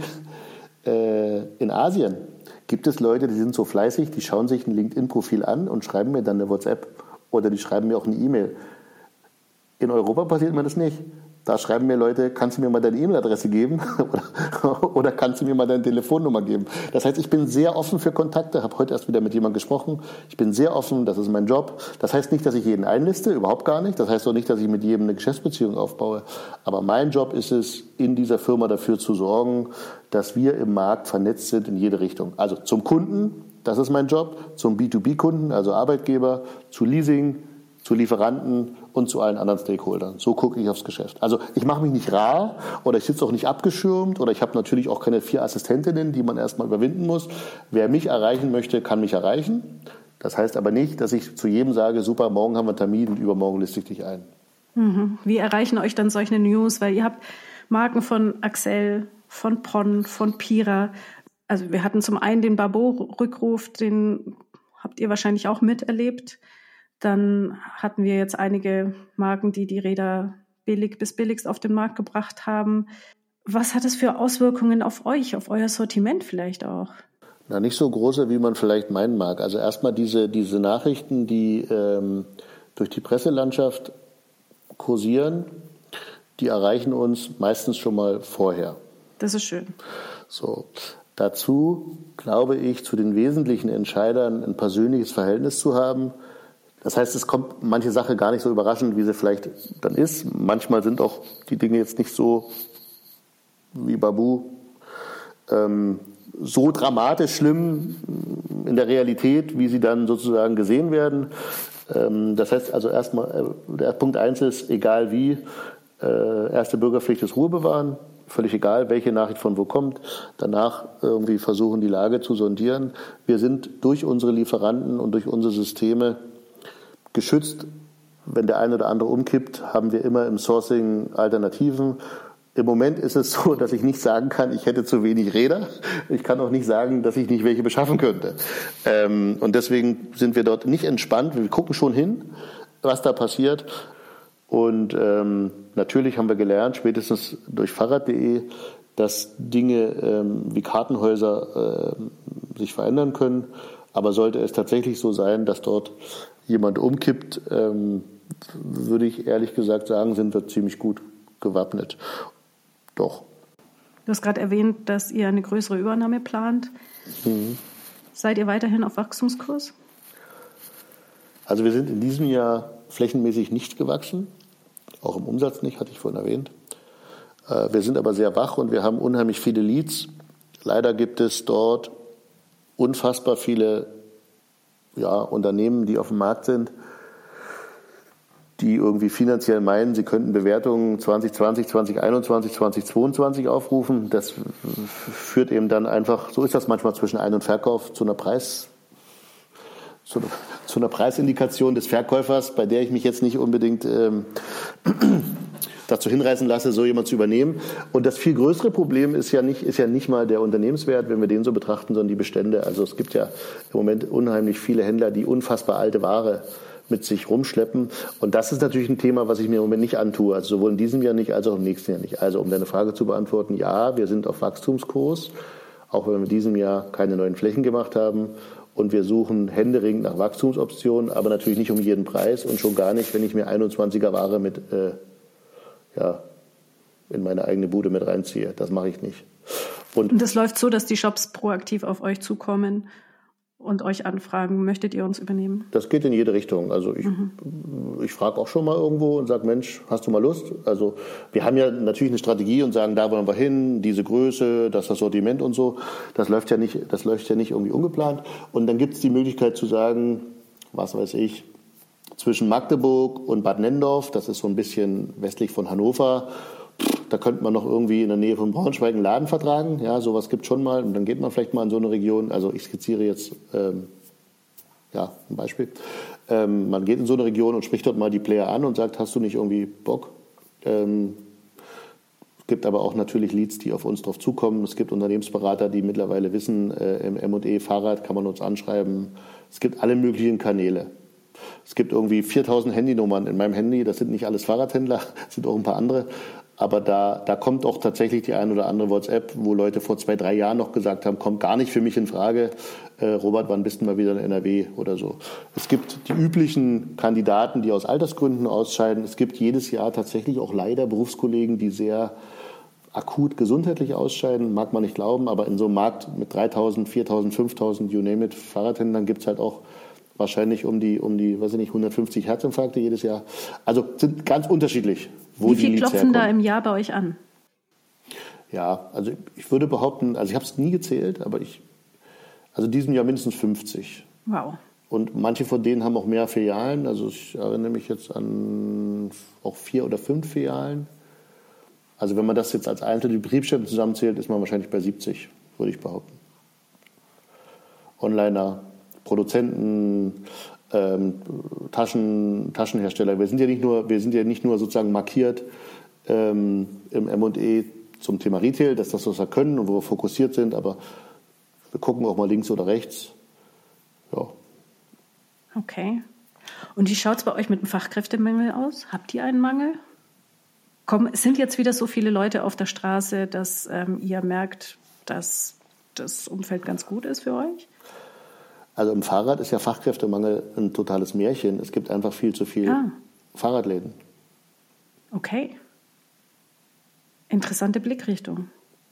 Speaker 2: in Asien gibt es Leute, die sind so fleißig, die schauen sich ein LinkedIn-Profil an und schreiben mir dann eine WhatsApp oder die schreiben mir auch eine E-Mail. In Europa passiert mir das nicht. Da schreiben mir Leute, kannst du mir mal deine E-Mail-Adresse geben oder kannst du mir mal deine Telefonnummer geben. Das heißt, ich bin sehr offen für Kontakte, habe heute erst wieder mit jemandem gesprochen. Ich bin sehr offen, das ist mein Job. Das heißt nicht, dass ich jeden einliste, überhaupt gar nicht. Das heißt auch nicht, dass ich mit jedem eine Geschäftsbeziehung aufbaue. Aber mein Job ist es, in dieser Firma dafür zu sorgen, dass wir im Markt vernetzt sind in jede Richtung. Also zum Kunden, das ist mein Job, zum B2B-Kunden, also Arbeitgeber, zu Leasing, zu Lieferanten und zu allen anderen Stakeholdern. So gucke ich aufs Geschäft. Also ich mache mich nicht rar oder ich sitze auch nicht abgeschirmt oder ich habe natürlich auch keine 4 Assistentinnen, die man erstmal überwinden muss. Wer mich erreichen möchte, kann mich erreichen. Das heißt aber nicht, dass ich zu jedem sage, super, morgen haben wir einen Termin und übermorgen liste ich dich ein.
Speaker 1: Wie erreichen euch dann solche News? Weil ihr habt Marken von Axel, von Pon, von Pira. Also wir hatten zum einen den Barbeau-Rückruf, den habt ihr wahrscheinlich auch miterlebt. Dann hatten wir jetzt einige Marken, die Räder billig bis billigst auf den Markt gebracht haben. Was hat es für Auswirkungen auf euch, auf euer Sortiment vielleicht auch?
Speaker 2: Na, nicht so große, wie man vielleicht meinen mag. Also erstmal diese Nachrichten, die durch die Presselandschaft kursieren, die erreichen uns meistens schon mal vorher.
Speaker 1: Das ist schön.
Speaker 2: So. Dazu glaube ich, zu den wesentlichen Entscheidern ein persönliches Verhältnis zu haben. Das heißt, es kommt manche Sache gar nicht so überraschend, wie sie vielleicht dann ist. Manchmal sind auch die Dinge jetzt nicht so wie Babu so dramatisch schlimm in der Realität, wie sie dann sozusagen gesehen werden. Das heißt also erstmal, der Punkt 1 ist, egal wie, erste Bürgerpflicht ist Ruhe bewahren. Völlig egal, welche Nachricht von wo kommt. Danach irgendwie versuchen, die Lage zu sondieren. Wir sind durch unsere Lieferanten und durch unsere Systeme geschützt, wenn der eine oder andere umkippt, haben wir immer im Sourcing Alternativen. Im Moment ist es so, dass ich nicht sagen kann, ich hätte zu wenig Räder. Ich kann auch nicht sagen, dass ich nicht welche beschaffen könnte. Und deswegen sind wir dort nicht entspannt. Wir gucken schon hin, was da passiert. Und natürlich haben wir gelernt, spätestens durch Fahrrad.de, dass Dinge wie Kartenhäuser sich verändern können. Aber sollte es tatsächlich so sein, dass dort jemand umkippt, würde ich ehrlich gesagt sagen, sind wir ziemlich gut gewappnet. Doch.
Speaker 1: Du hast gerade erwähnt, dass ihr eine größere Übernahme plant. Mhm. Seid ihr weiterhin auf Wachstumskurs?
Speaker 2: Also wir sind in diesem Jahr flächenmäßig nicht gewachsen, auch im Umsatz nicht, hatte ich vorhin erwähnt. Wir sind aber sehr wach und wir haben unheimlich viele Leads. Leider gibt es dort unfassbar viele Unternehmen, die auf dem Markt sind, die irgendwie finanziell meinen, sie könnten Bewertungen 2020, 2021, 2022 aufrufen. Das führt eben dann einfach, so ist das manchmal zwischen Ein- und Verkauf, zu einer Preisindikation des Verkäufers, bei der ich mich jetzt nicht unbedingt dazu hinreißen lasse, so jemand zu übernehmen. Und das viel größere Problem ist ja nicht mal der Unternehmenswert, wenn wir den so betrachten, sondern die Bestände. Also es gibt ja im Moment unheimlich viele Händler, die unfassbar alte Ware mit sich rumschleppen. Und das ist natürlich ein Thema, was ich mir im Moment nicht antue. Also sowohl in diesem Jahr nicht, als auch im nächsten Jahr nicht. Also um deine Frage zu beantworten, ja, wir sind auf Wachstumskurs, auch wenn wir in diesem Jahr keine neuen Flächen gemacht haben. Und wir suchen händeringend nach Wachstumsoptionen, aber natürlich nicht um jeden Preis und schon gar nicht, wenn ich mir 21er Ware mit in meine eigene Bude mit reinziehe. Das mache ich nicht.
Speaker 1: Und das läuft so, dass die Shops proaktiv auf euch zukommen und euch anfragen, möchtet ihr uns übernehmen?
Speaker 2: Das geht in jede Richtung. Also ich frage auch schon mal irgendwo und sage, Mensch, hast du mal Lust? Also wir haben ja natürlich eine Strategie und sagen, da wollen wir hin, diese Größe, das Sortiment und so. Das läuft ja nicht irgendwie ungeplant. Und dann gibt es die Möglichkeit zu sagen, was weiß ich, zwischen Magdeburg und Bad Nennendorf, das ist so ein bisschen westlich von Hannover, da könnte man noch irgendwie in der Nähe von Braunschweig einen Laden vertragen. Ja, sowas gibt es schon mal. Und dann geht man vielleicht mal in so eine Region. Also ich skizziere jetzt ein Beispiel. Man geht in so eine Region und spricht dort mal die Player an und sagt, hast du nicht irgendwie Bock? Es gibt aber auch natürlich Leads, die auf uns drauf zukommen. Es gibt Unternehmensberater, die mittlerweile wissen, im M&E Fahrrad kann man uns anschreiben. Es gibt alle möglichen Kanäle. Es gibt irgendwie 4000 Handynummern in meinem Handy. Das sind nicht alles Fahrradhändler, sind auch ein paar andere. Aber da kommt auch tatsächlich die ein oder andere WhatsApp, wo Leute vor 2-3 Jahren noch gesagt haben, kommt gar nicht für mich in Frage. Robert, wann bist du mal wieder in NRW oder so. Es gibt die üblichen Kandidaten, die aus Altersgründen ausscheiden. Es gibt jedes Jahr tatsächlich auch leider Berufskollegen, die sehr akut gesundheitlich ausscheiden. Mag man nicht glauben, aber in so einem Markt mit 3.000, 4.000, 5.000, you name it, Fahrradhändlern gibt es halt auch wahrscheinlich um die, weiß ich nicht, 150 Herzinfarkte jedes Jahr. Also sind ganz unterschiedlich, wo die Leads herkommen. Wie viel klopfen
Speaker 1: da im Jahr bei euch an?
Speaker 2: Ja, also ich würde behaupten, also ich habe es nie gezählt, aber also diesem Jahr mindestens 50.
Speaker 1: Wow.
Speaker 2: Und manche von denen haben auch mehr Filialen. Also ich erinnere mich jetzt an auch 4 oder 5 Filialen. Also wenn man das jetzt als einzelne Betriebsstätten zusammenzählt, ist man wahrscheinlich bei 70, würde ich behaupten. Onliner, Produzenten, Taschenhersteller. Wir sind ja nicht nur sozusagen markiert im M&E zum Thema Retail, dass das was wir können und wo wir fokussiert sind, aber wir gucken auch mal links oder rechts. Ja.
Speaker 1: Okay. Und wie schaut es bei euch mit dem Fachkräftemangel aus? Habt ihr einen Mangel? Sind jetzt wieder so viele Leute auf der Straße, dass ihr merkt, dass das Umfeld ganz gut ist für euch?
Speaker 2: Also im Fahrrad ist ja Fachkräftemangel ein totales Märchen. Es gibt einfach viel zu viel Fahrradläden.
Speaker 1: Okay. Interessante Blickrichtung.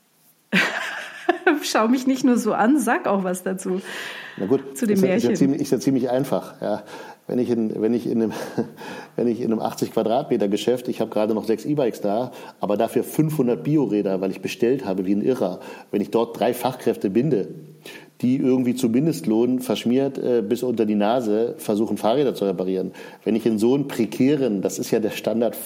Speaker 1: Schau mich nicht nur so an, sag auch was dazu.
Speaker 2: Na gut,
Speaker 1: zu dem Märchen.
Speaker 2: Ist ja ziemlich einfach. Ja. Wenn ich in einem 80 Quadratmeter Geschäft, ich habe gerade noch 6 E-Bikes da, aber dafür 500 Bioräder, weil ich bestellt habe wie ein Irrer, wenn ich dort 3 Fachkräfte binde, die irgendwie zu Mindestlohn verschmiert bis unter die Nase versuchen, Fahrräder zu reparieren. Wenn ich in so einem prekären, das ist ja der Standard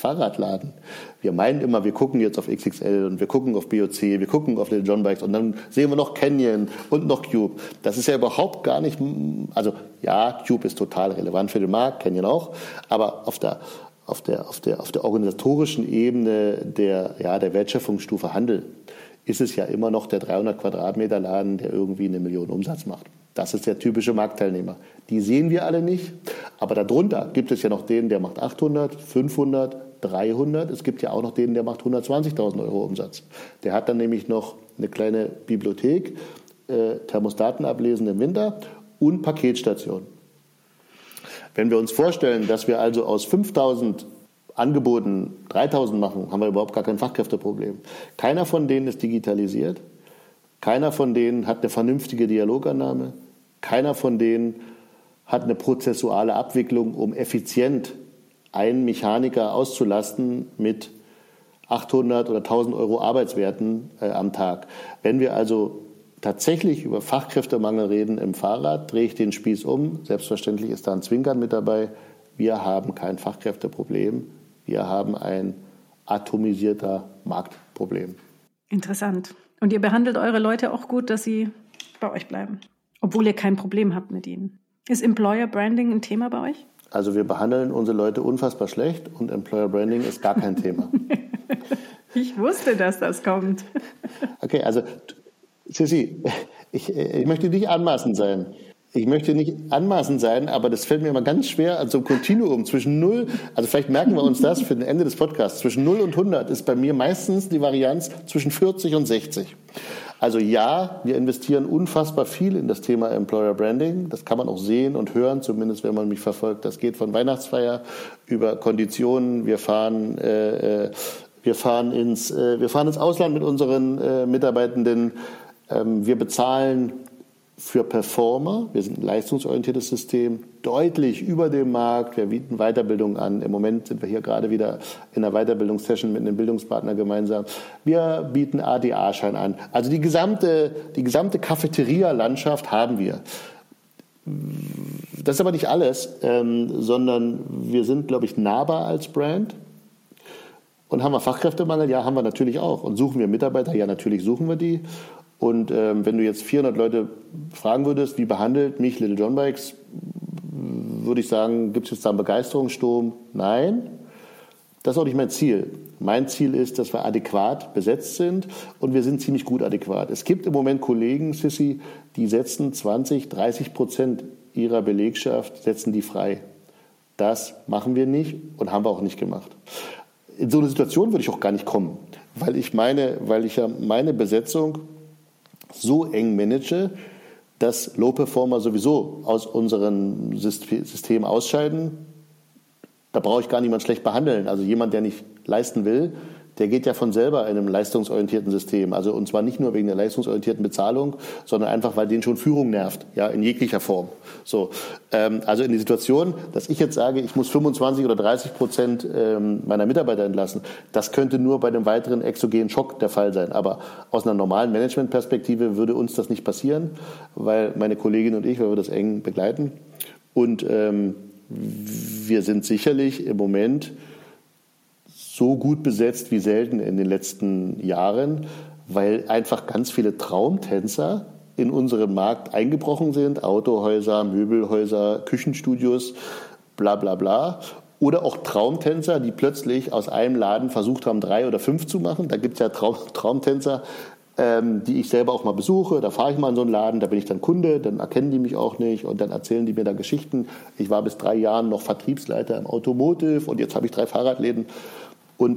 Speaker 2: Fahrradladen. Wir meinen immer, wir gucken jetzt auf XXL und wir gucken auf BOC, wir gucken auf Little John Bikes und dann sehen wir noch Canyon und noch Cube. Das ist ja überhaupt gar nicht, also ja, Cube ist total relevant für den Markt, Canyon auch, aber auf der organisatorischen Ebene der Wertschöpfungsstufe Handel ist es ja immer noch der 300 Quadratmeter Laden, der irgendwie 1 Million Umsatz macht. Das ist der typische Marktteilnehmer. Die sehen wir alle nicht, aber darunter gibt es ja noch den, der macht 800, 500, 300. Es gibt ja auch noch den, der macht 120.000 Euro Umsatz. Der hat dann nämlich noch eine kleine Bibliothek, Thermostaten ablesen im Winter und Paketstation. Wenn wir uns vorstellen, dass wir also aus 5.000 Angeboten 3.000 machen, haben wir überhaupt gar kein Fachkräfteproblem. Keiner von denen ist digitalisiert. Keiner von denen hat eine vernünftige Dialogannahme. Keiner von denen hat eine prozessuale Abwicklung, um effizient einen Mechaniker auszulasten mit 800 oder 1.000 Euro Arbeitswerten am Tag. Wenn wir also tatsächlich über Fachkräftemangel reden im Fahrrad, drehe ich den Spieß um. Selbstverständlich ist da ein Zwinkern mit dabei. Wir haben kein Fachkräfteproblem. Wir haben ein atomisierter Marktproblem.
Speaker 1: Interessant. Und ihr behandelt eure Leute auch gut, dass sie bei euch bleiben, obwohl ihr kein Problem habt mit ihnen. Ist Employer Branding ein Thema bei euch?
Speaker 2: Also wir behandeln unsere Leute unfassbar schlecht und Employer Branding ist gar kein Thema.
Speaker 1: Ich wusste, dass das kommt.
Speaker 2: Okay, also Sissi, ich möchte nicht anmaßend sein. Aber das fällt mir immer ganz schwer, also ein Kontinuum zwischen 0, also vielleicht merken wir uns das für das Ende des Podcasts, zwischen 0 und 100 ist bei mir meistens die Varianz zwischen 40 und 60. Also ja, wir investieren unfassbar viel in das Thema Employer Branding. Das kann man auch sehen und hören, zumindest wenn man mich verfolgt. Das geht von Weihnachtsfeier über Konditionen. Wir fahren ins Ausland mit unseren Mitarbeitenden. Wir bezahlen für Performer, wir sind ein leistungsorientiertes System, deutlich über dem Markt. Wir bieten Weiterbildung an. Im Moment sind wir hier gerade wieder in einer Weiterbildungssession mit einem Bildungspartner gemeinsam. Wir bieten ADA-Schein an. Also die gesamte Cafeteria-Landschaft haben wir. Das ist aber nicht alles, sondern wir sind, glaube ich, nahbar als Brand. Und haben wir Fachkräftemangel? Ja, haben wir natürlich auch. Und suchen wir Mitarbeiter? Ja, natürlich suchen wir die. Und wenn du jetzt 400 Leute fragen würdest, wie behandelt mich Little John Bikes, würde ich sagen, gibt es jetzt da einen Begeisterungssturm? Nein, das ist auch nicht mein Ziel. Mein Ziel ist, dass wir adäquat besetzt sind und wir sind ziemlich gut adäquat. Es gibt im Moment Kollegen, Sissi, die setzen 20-30% ihrer Belegschaft, setzen die frei. Das machen wir nicht und haben wir auch nicht gemacht. In so eine Situation würde ich auch gar nicht kommen, weil ich ja meine Besetzung so eng manage, dass Low-Performer sowieso aus unserem System ausscheiden. Da brauche ich gar niemanden schlecht behandeln. Also jemand, der nicht leisten will, der geht ja von selber in einem leistungsorientierten System. Also und zwar nicht nur wegen der leistungsorientierten Bezahlung, sondern einfach, weil den schon Führung nervt, ja, in jeglicher Form. So, also in die Situation, dass ich jetzt sage, ich muss 25 oder 30% meiner Mitarbeiter entlassen, das könnte nur bei einem weiteren exogenen Schock der Fall sein. Aber aus einer normalen Managementperspektive würde uns das nicht passieren, weil meine Kollegin und ich, weil wir das eng begleiten. Und wir sind sicherlich im Moment so gut besetzt wie selten in den letzten Jahren, weil einfach ganz viele Traumtänzer in unseren Markt eingebrochen sind. Autohäuser, Möbelhäuser, Küchenstudios, bla bla bla. Oder auch Traumtänzer, die plötzlich aus einem Laden versucht haben, 3 oder 5 zu machen. Da gibt es ja Traumtänzer, die ich selber auch mal besuche. Da fahre ich mal in so einen Laden, da bin ich dann Kunde, dann erkennen die mich auch nicht und dann erzählen die mir da Geschichten. Ich war bis 3 Jahren noch Vertriebsleiter im Automotive und jetzt habe ich 3 Fahrradläden. Und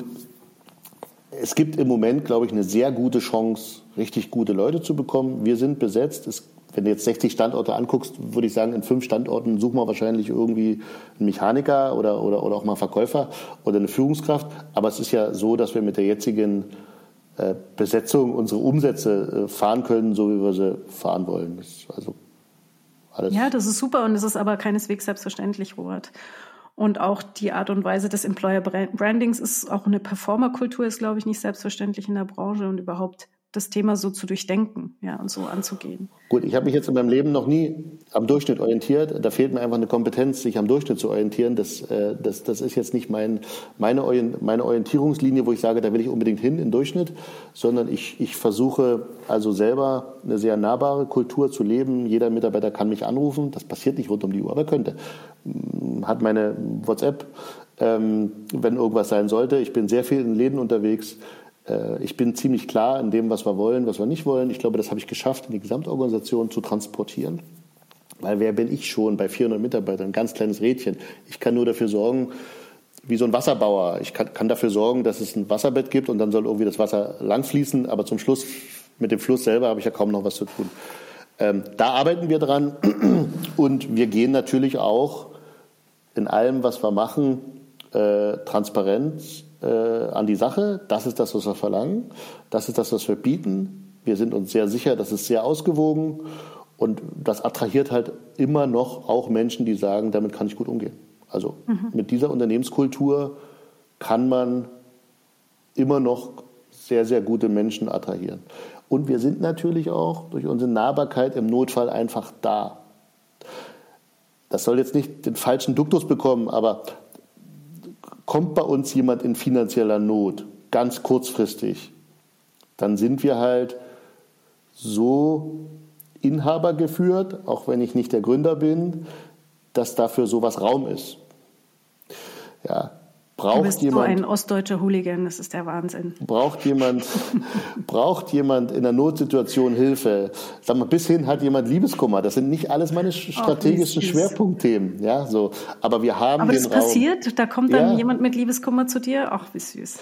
Speaker 2: es gibt im Moment, glaube ich, eine sehr gute Chance, richtig gute Leute zu bekommen. Wir sind besetzt. Wenn du jetzt 60 Standorte anguckst, würde ich sagen, in 5 Standorten suchen wir wahrscheinlich irgendwie einen Mechaniker oder auch mal einen Verkäufer oder eine Führungskraft. Aber es ist ja so, dass wir mit der jetzigen Besetzung unsere Umsätze fahren können, so wie wir sie fahren wollen. Das ist also alles.
Speaker 1: Ja, das ist super und es ist aber keineswegs selbstverständlich, Robert. Und auch die Art und Weise des Employer Brandings ist auch eine Performer-Kultur, ist, glaube ich, nicht selbstverständlich in der Branche und überhaupt das Thema so zu durchdenken, ja, und so anzugehen.
Speaker 2: Gut, ich habe mich jetzt in meinem Leben noch nie am Durchschnitt orientiert. Da fehlt mir einfach eine Kompetenz, sich am Durchschnitt zu orientieren. Das ist jetzt nicht meine Orientierungslinie, wo ich sage, da will ich unbedingt hin, in Durchschnitt, sondern ich versuche also selber eine sehr nahbare Kultur zu leben. Jeder Mitarbeiter kann mich anrufen. Das passiert nicht rund um die Uhr, aber könnte. Hat meine WhatsApp, wenn irgendwas sein sollte. Ich bin sehr viel in Läden unterwegs. Ich bin ziemlich klar in dem, was wir wollen, was wir nicht wollen. Ich glaube, das habe ich geschafft, in die Gesamtorganisation zu transportieren. Weil wer bin ich schon bei 400 Mitarbeitern? Ein ganz kleines Rädchen. Ich kann nur dafür sorgen, wie so ein Wasserbauer. Ich kann dafür sorgen, dass es ein Wasserbett gibt und dann soll irgendwie das Wasser langfließen. Aber zum Schluss, mit dem Fluss selber, habe ich ja kaum noch was zu tun. Da arbeiten wir dran. Und wir gehen natürlich auch in allem, was wir machen, transparent an die Sache. Das ist das, was wir verlangen. Das ist das, was wir bieten. Wir sind uns sehr sicher, das ist sehr ausgewogen. Und das attrahiert halt immer noch auch Menschen, die sagen, damit kann ich gut umgehen. Also mit dieser Unternehmenskultur kann man immer noch sehr, sehr gute Menschen attrahieren. Und wir sind natürlich auch durch unsere Nahbarkeit im Notfall einfach da. Das soll jetzt nicht den falschen Duktus bekommen, aber kommt bei uns jemand in finanzieller Not, ganz kurzfristig, dann sind wir halt so inhabergeführt, auch wenn ich nicht der Gründer bin, dass dafür sowas Raum ist. Ja,
Speaker 1: du bist so ein ostdeutscher Hooligan, das ist der Wahnsinn.
Speaker 2: Braucht jemand in einer Notsituation Hilfe? Sag mal, bis hin hat jemand Liebeskummer. Das sind nicht alles meine strategischen Schwerpunktthemen. Ja, so. Aber wir haben
Speaker 1: aber
Speaker 2: den
Speaker 1: das
Speaker 2: Raum.
Speaker 1: Passiert, da kommt dann jemand mit Liebeskummer zu dir? Ach, wie süß.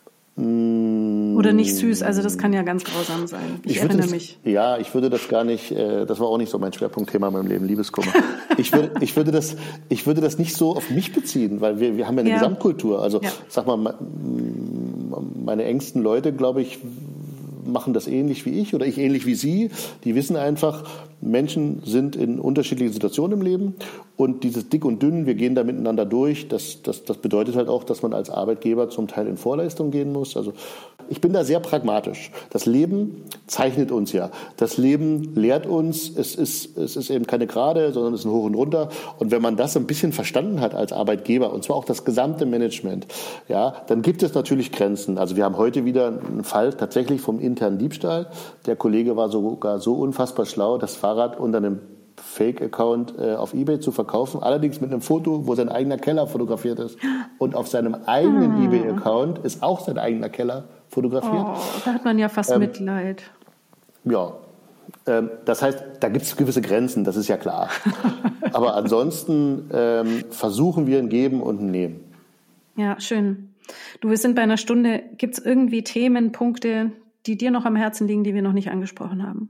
Speaker 1: Oder nicht süß, also das kann ja ganz grausam sein. Ich erinnere mich.
Speaker 2: Ja, ich würde das gar nicht, das war auch nicht so mein Schwerpunktthema in meinem Leben, Liebeskummer. ich würde das nicht so auf mich beziehen, weil wir haben ja eine Gesamtkultur. Also sag mal, meine engsten Leute, glaube ich, machen das ähnlich wie ich oder ich ähnlich wie sie. Die wissen einfach, Menschen sind in unterschiedlichen Situationen im Leben und dieses Dick und Dünn, wir gehen da miteinander durch, das bedeutet halt auch, dass man als Arbeitgeber zum Teil in Vorleistung gehen muss. Also ich bin da sehr pragmatisch. Das Leben zeichnet uns ja. Das Leben lehrt uns, es ist eben keine Gerade, sondern es ist ein Hoch und Runter. Und wenn man das ein bisschen verstanden hat als Arbeitgeber, und zwar auch das gesamte Management, ja, dann gibt es natürlich Grenzen. Also wir haben heute wieder einen Fall tatsächlich vom internen Diebstahl. Der Kollege war sogar so unfassbar schlau, das Fahrrad unter einem Fake-Account auf eBay zu verkaufen, allerdings mit einem Foto, wo sein eigener Keller fotografiert ist. Und auf seinem eigenen eBay-Account ist auch sein eigener Keller fotografiert.
Speaker 1: Oh, da hat man ja fast Mitleid.
Speaker 2: Ja, das heißt, da gibt es gewisse Grenzen, das ist ja klar. Aber ansonsten versuchen wir ein Geben und ein Nehmen.
Speaker 1: Ja, schön. Du, wir sind bei einer Stunde. Gibt es irgendwie Themen, Punkte, die dir noch am Herzen liegen, die wir noch nicht angesprochen haben?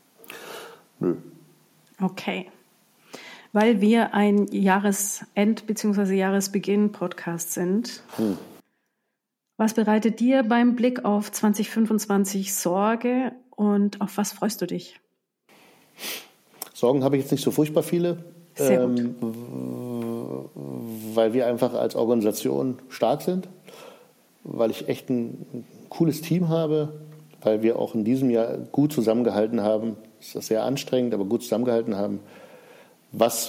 Speaker 2: Nö.
Speaker 1: Okay. Weil wir ein Jahresend- bzw. Jahresbeginn-Podcast sind, was bereitet dir beim Blick auf 2025 Sorge und auf was freust du dich?
Speaker 2: Sorgen habe ich jetzt nicht so furchtbar viele,
Speaker 1: Sehr gut.
Speaker 2: Weil wir einfach als Organisation stark sind, weil ich echt ein cooles Team habe, weil wir auch in diesem Jahr gut zusammengehalten haben. Es ist sehr anstrengend, aber gut zusammengehalten haben. Was,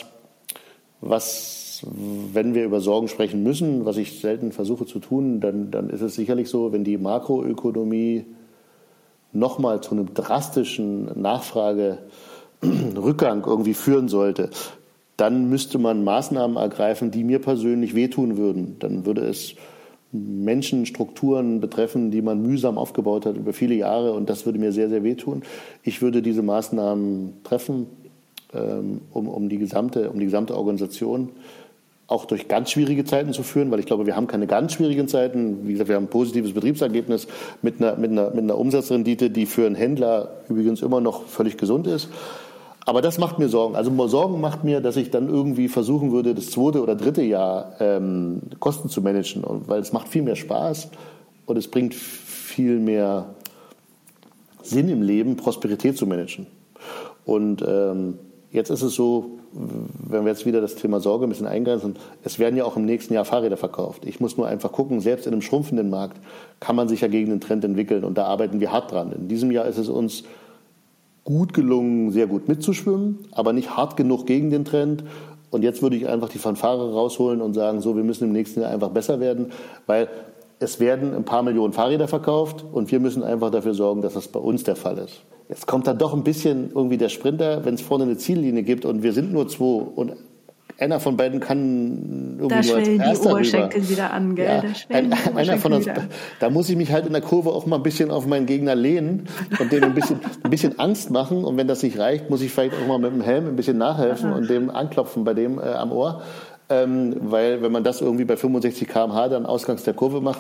Speaker 2: wenn wir über Sorgen sprechen müssen, was ich selten versuche zu tun, dann ist es sicherlich so, wenn die Makroökonomie nochmal zu einem drastischen Nachfragerückgang irgendwie führen sollte, dann müsste man Maßnahmen ergreifen, die mir persönlich wehtun würden. Dann würde es Menschen, Strukturen betreffen, die man mühsam aufgebaut hat über viele Jahre, und das würde mir sehr, sehr wehtun. Ich würde diese Maßnahmen treffen, um die gesamte Organisation auch durch ganz schwierige Zeiten zu führen, weil ich glaube, wir haben keine ganz schwierigen Zeiten. Wie gesagt, wir haben ein positives Betriebsergebnis mit einer Umsatzrendite, die für einen Händler übrigens immer noch völlig gesund ist. Aber das macht mir Sorgen. Also Sorgen macht mir, dass ich dann irgendwie versuchen würde, das 2. oder 3. Jahr Kosten zu managen, weil es macht viel mehr Spaß und es bringt viel mehr Sinn im Leben, Prosperität zu managen. Und Jetzt ist es so, wenn wir jetzt wieder das Thema Sorge ein bisschen eingrenzen, es werden ja auch im nächsten Jahr Fahrräder verkauft. Ich muss nur einfach gucken, selbst in einem schrumpfenden Markt kann man sich ja gegen den Trend entwickeln und da arbeiten wir hart dran. In diesem Jahr ist es uns gut gelungen, sehr gut mitzuschwimmen, aber nicht hart genug gegen den Trend. Und jetzt würde ich einfach die Fanfare rausholen und sagen, so, wir müssen im nächsten Jahr einfach besser werden, weil es werden ein paar Millionen Fahrräder verkauft und wir müssen einfach dafür sorgen, dass das bei uns der Fall ist. Jetzt kommt dann doch ein bisschen irgendwie der Sprinter, wenn es vorne eine Ziellinie gibt und wir sind nur 2 und einer von beiden kann irgendwie
Speaker 1: da
Speaker 2: nur als Erster
Speaker 1: die Oberschenkel rüber. Wieder an, gell?
Speaker 2: Ja, einer von uns, da muss ich mich halt in der Kurve auch mal ein bisschen auf meinen Gegner lehnen und dem ein bisschen Angst machen. Und wenn das nicht reicht, muss ich vielleicht auch mal mit dem Helm ein bisschen nachhelfen und dem anklopfen bei dem am Ohr. Weil wenn man das irgendwie bei 65 km/h dann ausgangs der Kurve macht,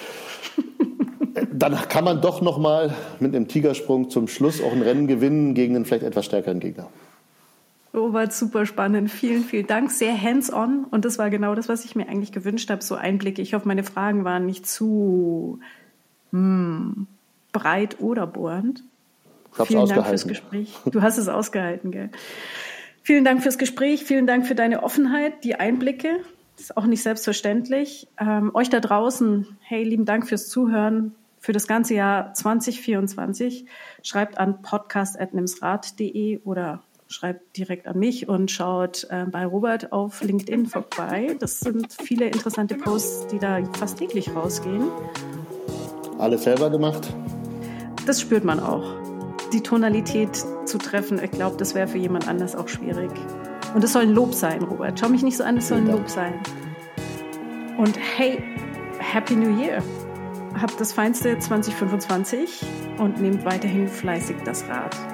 Speaker 2: dann kann man doch noch mal mit einem Tigersprung zum Schluss auch ein Rennen gewinnen gegen einen vielleicht etwas stärkeren Gegner.
Speaker 1: Robert, super spannend. Vielen, vielen Dank. Sehr hands-on. Und das war genau das, was ich mir eigentlich gewünscht habe. So Einblicke. Ich hoffe, meine Fragen waren nicht zu breit oder bohrend. Vielen Dank fürs Gespräch. Du hast es ausgehalten, gell? Vielen Dank fürs Gespräch. Vielen Dank für deine Offenheit, die Einblicke. Das ist auch nicht selbstverständlich. Euch da draußen, hey, lieben Dank fürs Zuhören. Für das ganze Jahr 2024 schreibt an podcast@nimsrad.de oder schreibt direkt an mich und schaut bei Robert auf LinkedIn vorbei. Das sind viele interessante Posts, die da fast täglich rausgehen.
Speaker 2: Alles selber gemacht?
Speaker 1: Das spürt man auch. Die Tonalität zu treffen, ich glaube, das wäre für jemand anders auch schwierig. Und es soll ein Lob sein, Robert. Schau mich nicht so an, es soll ein Lob sein. Und hey, Happy New Year! Habt das feinste 2025 und nehmt weiterhin fleißig das Rad.